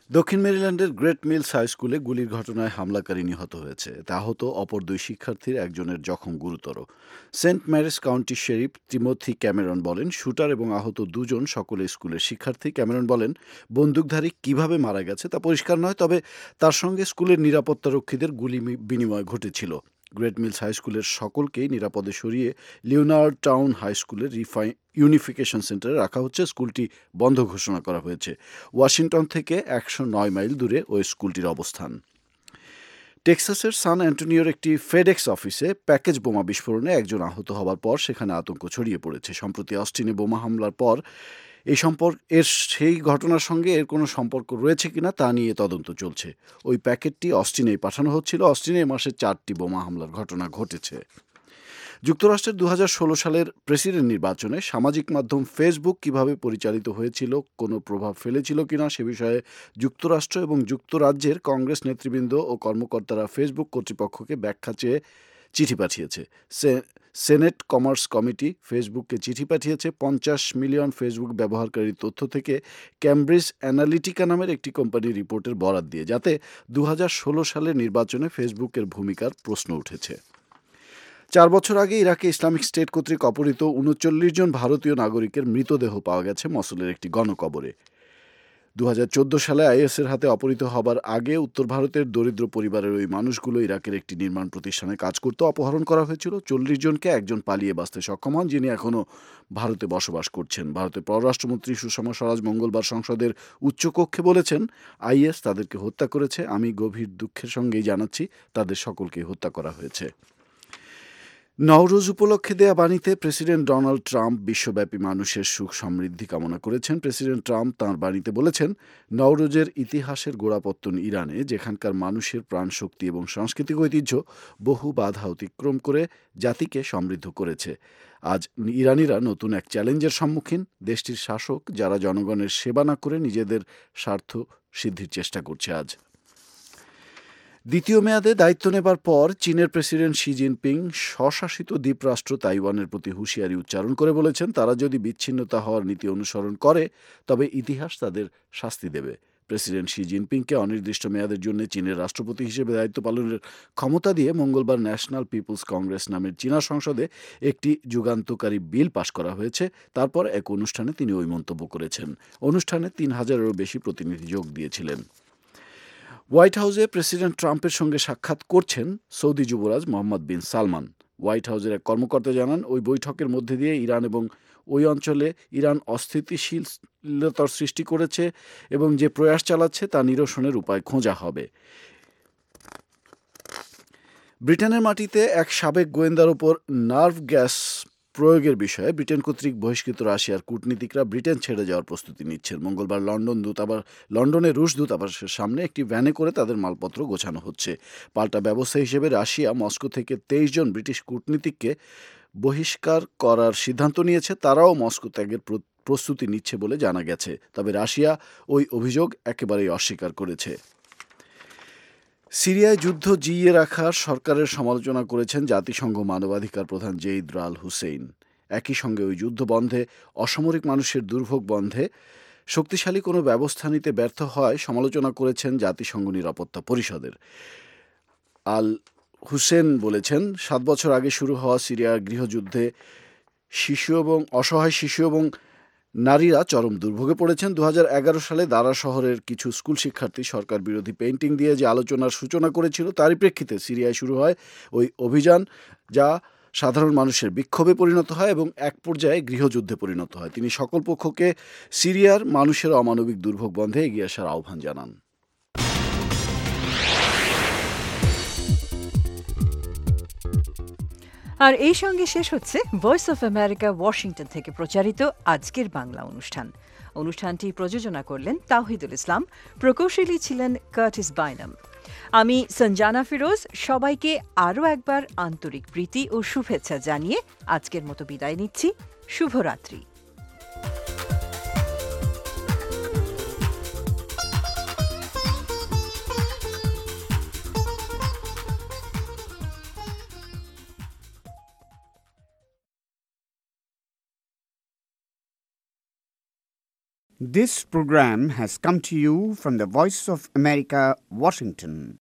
Speaker 1: দক্ষিণ মেরিল্যান্ডের গ্রেট মিলস হাই স্কুলে গুলির ঘটনায় হামলাকারী নিহত হয়েছে। তা আহত অপর দুই শিক্ষার্থীর একজনের জখম গুরুতর। Saint Mary's county sheriff Timothy Cameron বলেন, শুটার এবং আহত দুজন সকলে স্কুলের শিক্ষার্থী। ক্যামেরন বলেন, বন্দুকধারী কিভাবে মারা গেছে তা পরিষ্কার নয়, তবে তার সঙ্গে স্কুলের নিরাপত্তারক্ষীদের গুলি বিনিময় ঘটেছিল। গ্রেট মিলস হাই স্কুলের সকলকেই নিরাপদে সরিয়ে লিওনার্ড টাউন হাই স্কুলের রিফাইন ইউনিফিকেশন সেন্টারে রাখা হচ্ছে। স্কুলটি বন্ধ ঘোষণা করা হয়েছে। ওয়াশিংটন থেকে একশো নয় মাইল দূরে ওই স্কুলটির অবস্থান। টেক্সাসের সান অ্যান্টোনিওর একটি ফেডেক্স অফিসে প্যাকেজ বোমা বিস্ফোরণে একজন আহত হবার পর সেখানে আতঙ্ক ছড়িয়ে পড়েছে। সম্প্রতি অস্টিনে বোমা হামলার পর এই সম্পর্ক এর সেই ঘটনার সঙ্গে এর কোনো সম্পর্ক রয়েছে কিনা তা নিয়ে তদন্ত চলছে। ওই প্যাকেটটি অস্টিনেই পাঠানো হচ্ছিল। অস্টিনে এ মাসে চারটি বোমা হামলার ঘটনা ঘটেছে। যুক্তরাষ্ট্রের দু হাজার ষোলো সালের প্রেসিডেন্ট নির্বাচনে সামাজিক মাধ্যম ফেসবুক কিভাবে পরিচালিত হয়েছিল, কোনো প্রভাব ফেলেছিল কিনা সে বিষয়ে যুক্তরাষ্ট্র এবং যুক্তরাজ্যের কংগ্রেস নেতৃবৃন্দ ও কর্মকর্তারা ফেসবুক কর্তৃপক্ষকে ব্যাখ্যা চেয়ে চিঠি পাঠিয়েছে। সেনেট কমার্স কমিটি ফেসবুককে চিঠি পাঠিয়েছে। পঞ্চাশ মিলিয়ন ফেসবুক ব্যবহারকারীর তথ্য থেকে ক্যামব্রিজ অ্যানালিটিকা নামের একটি কোম্পানির রিপোর্টের বরাত দিয়ে, যাতে দু হাজার ষোলো সালের নির্বাচনে ফেসবুকের ভূমিকার প্রশ্ন উঠেছে। চার বছর আগে ইরাকে ইসলামিক স্টেট কর্তৃক অপহৃত উনচল্লিশ জন ভারতীয় নাগরিকের মৃতদেহ পাওয়া গেছে মসুলের একটি গণকবরে। দু হাজার চোদ্দো সালে আইএসের হাতে অপহৃত হবার আগে উত্তর ভারতের দরিদ্র পরিবারের ওই মানুষগুলো ইরাকের একটি নির্মাণ প্রতিষ্ঠানে কাজ করতে অপহরণ করা হয়েছিল। চল্লিশ জনকে একজন পালিয়ে বাঁচতে সক্ষম হন, যিনি এখনও ভারতে বসবাস করছেন। ভারতের পররাষ্ট্রমন্ত্রী সুষমা স্বরাজ মঙ্গলবার সংসদের উচ্চকক্ষে বলেছেন, আইএস তাদেরকে হত্যা করেছে। আমি গভীর দুঃখের সঙ্গেই জানাচ্ছি, তাদের সকলকেই হত্যা করা হয়েছে। নওরোজ উপলক্ষে দেয়া বাণীতে প্রেসিডেন্ট ডোনাল্ড ট্রাম্প বিশ্বব্যাপী মানুষের সুখ সমৃদ্ধি কামনা করেছেন। প্রেসিডেন্ট ট্রাম্প তাঁর বাণীতে বলেছেন, নওরোজের ইতিহাসের গোড়াপত্তন ইরানে, যেখানকার মানুষের প্রাণশক্তি এবং সাংস্কৃতিক ঐতিহ্য বহু বাধা অতিক্রম করে জাতিকে সমৃদ্ধ করেছে। আজ ইরানিরা নতুন এক চ্যালেঞ্জের সম্মুখীন। দেশটির শাসক যারা জনগণের সেবা না করে নিজেদের স্বার্থ সিদ্ধির চেষ্টা করছে। আজ দ্বিতীয় মেয়াদে দায়িত্ব নেবার পর চীনের প্রেসিডেন্ট শি জিনপিং স্বশাসিত দ্বীপরাষ্ট্র তাইওয়ানের প্রতি হুঁশিয়ারি উচ্চারণ করে বলেছেন, তারা যদি বিচ্ছিন্নতা হওয়ার নীতি অনুসরণ করে তবে ইতিহাস তাদের শাস্তি দেবে। প্রেসিডেন্ট শি জিনপিংকে অনির্দিষ্ট মেয়াদের জন্য চীনের রাষ্ট্রপতি হিসেবে দায়িত্ব পালনের ক্ষমতা দিয়ে মঙ্গলবার ন্যাশনাল পিপলস কংগ্রেস নামের চীনা সংসদে একটি যুগান্তকারী বিল পাশ করা হয়েছে। তারপর এক অনুষ্ঠানে তিনি ওই মন্তব্য করেছেন। অনুষ্ঠানে তিন হাজারেরও বেশি প্রতিনিধি যোগ দিয়েছিলেন। হোয়াইট হাউসে প্রেসিডেন্ট ট্রাম্পের সঙ্গে সাক্ষাৎ করছেন সৌদি যুবরাজ মোহাম্মদ বিন সালমান। হোয়াইট হাউসের এক কর্মকর্তা জানান, ওই বৈঠকের মধ্যে দিয়ে ইরান এবং ওই অঞ্চলে ইরান অস্থিতিশীলতার সৃষ্টি করেছে এবং যে প্রয়াস চালাচ্ছে তা নিরসনের উপায় খোঁজা হবে। ব্রিটেনের মাটিতে এক সাবেক গোয়েন্দার ওপর নার্ভ গ্যাস প্রয়োগের বিষয়ে ব্রিটেন কর্তৃক বহিষ্কৃত রাশিয়ার কূটনীতিকরা ব্রিটেন ছেড়ে যাওয়ার প্রস্তুতি নিচ্ছেন। মঙ্গলবার লন্ডন দূতাবাস লন্ডনের রুশ দূতাবাসের সামনে একটি ভ্যানে করে তাদের মালপত্র গোছানো হচ্ছে। পাল্টা ব্যবস্থা হিসেবে রাশিয়া মস্কো থেকে তেইশ জন ব্রিটিশ কূটনীতিককে বহিষ্কার করার সিদ্ধান্ত নিয়েছে। তারাও মস্কো ত্যাগের প্রস্তুতি নিচ্ছে বলে জানা গেছে, তবে রাশিয়া ওই অভিযোগ একেবারেই অস্বীকার করেছে। সিরিয়ায় যুদ্ধ জিইয়ে রাখার সরকারের সমালোচনা করেছেন জাতিসংঘ মানবাধিকার প্রধান জেইদ রাল হুসেইন। একই সঙ্গে ওই যুদ্ধ বন্ধে, অসামরিক মানুষের দুর্ভোগ বন্ধে শক্তিশালী কোনো ব্যবস্থা নিতে ব্যর্থ হয় সমালোচনা করেছেন জাতিসংঘ নিরাপত্তা পরিষদের। আল হুসেন বলেছেন, সাত বছর আগে শুরু হওয়া সিরিয়ার গৃহযুদ্ধে শিশু এবং অসহায় শিশু এবং নারীরা চরম দুর্ভোগে পড়েছেন। দু হাজার এগারো সালে দারা শহরের কিছু স্কুল শিক্ষার্থী সরকার বিরোধী পেইন্টিং দিয়ে যে আলোচনার সূচনা করেছিল, তারই প্রেক্ষিতে সিরিয়ায় শুরু হয় ওই অভিযান, যা সাধারণ মানুষের বিক্ষোভে পরিণত হয় এবং এক পর্যায়ে গৃহযুদ্ধে পরিণত হয়। তিনি সকল পক্ষকে সিরিয়ার মানুষের অমানবিক দুর্ভোগ বন্ধে এগিয়ে আসার আহ্বান জানান।
Speaker 2: আর এই সঙ্গে শেষ হচ্ছে ভয়েস অফ আমেরিকা ওয়াশিংটন থেকে প্রচারিত আজকের বাংলা অনুষ্ঠান। অনুষ্ঠানটি প্রযোজনা করলেন তাওহিদুল ইসলাম, প্রকৌশলী ছিলেন কার্টিস বাইনাম। আমি সঞ্জানা ফিরোজ সবাইকে আরও একবার আন্তরিক প্রীতি ও শুভেচ্ছা জানিয়ে আজকের মতো বিদায় নিচ্ছি। শুভরাত্রি।
Speaker 10: This program has come to you from the Voice of America, Washington.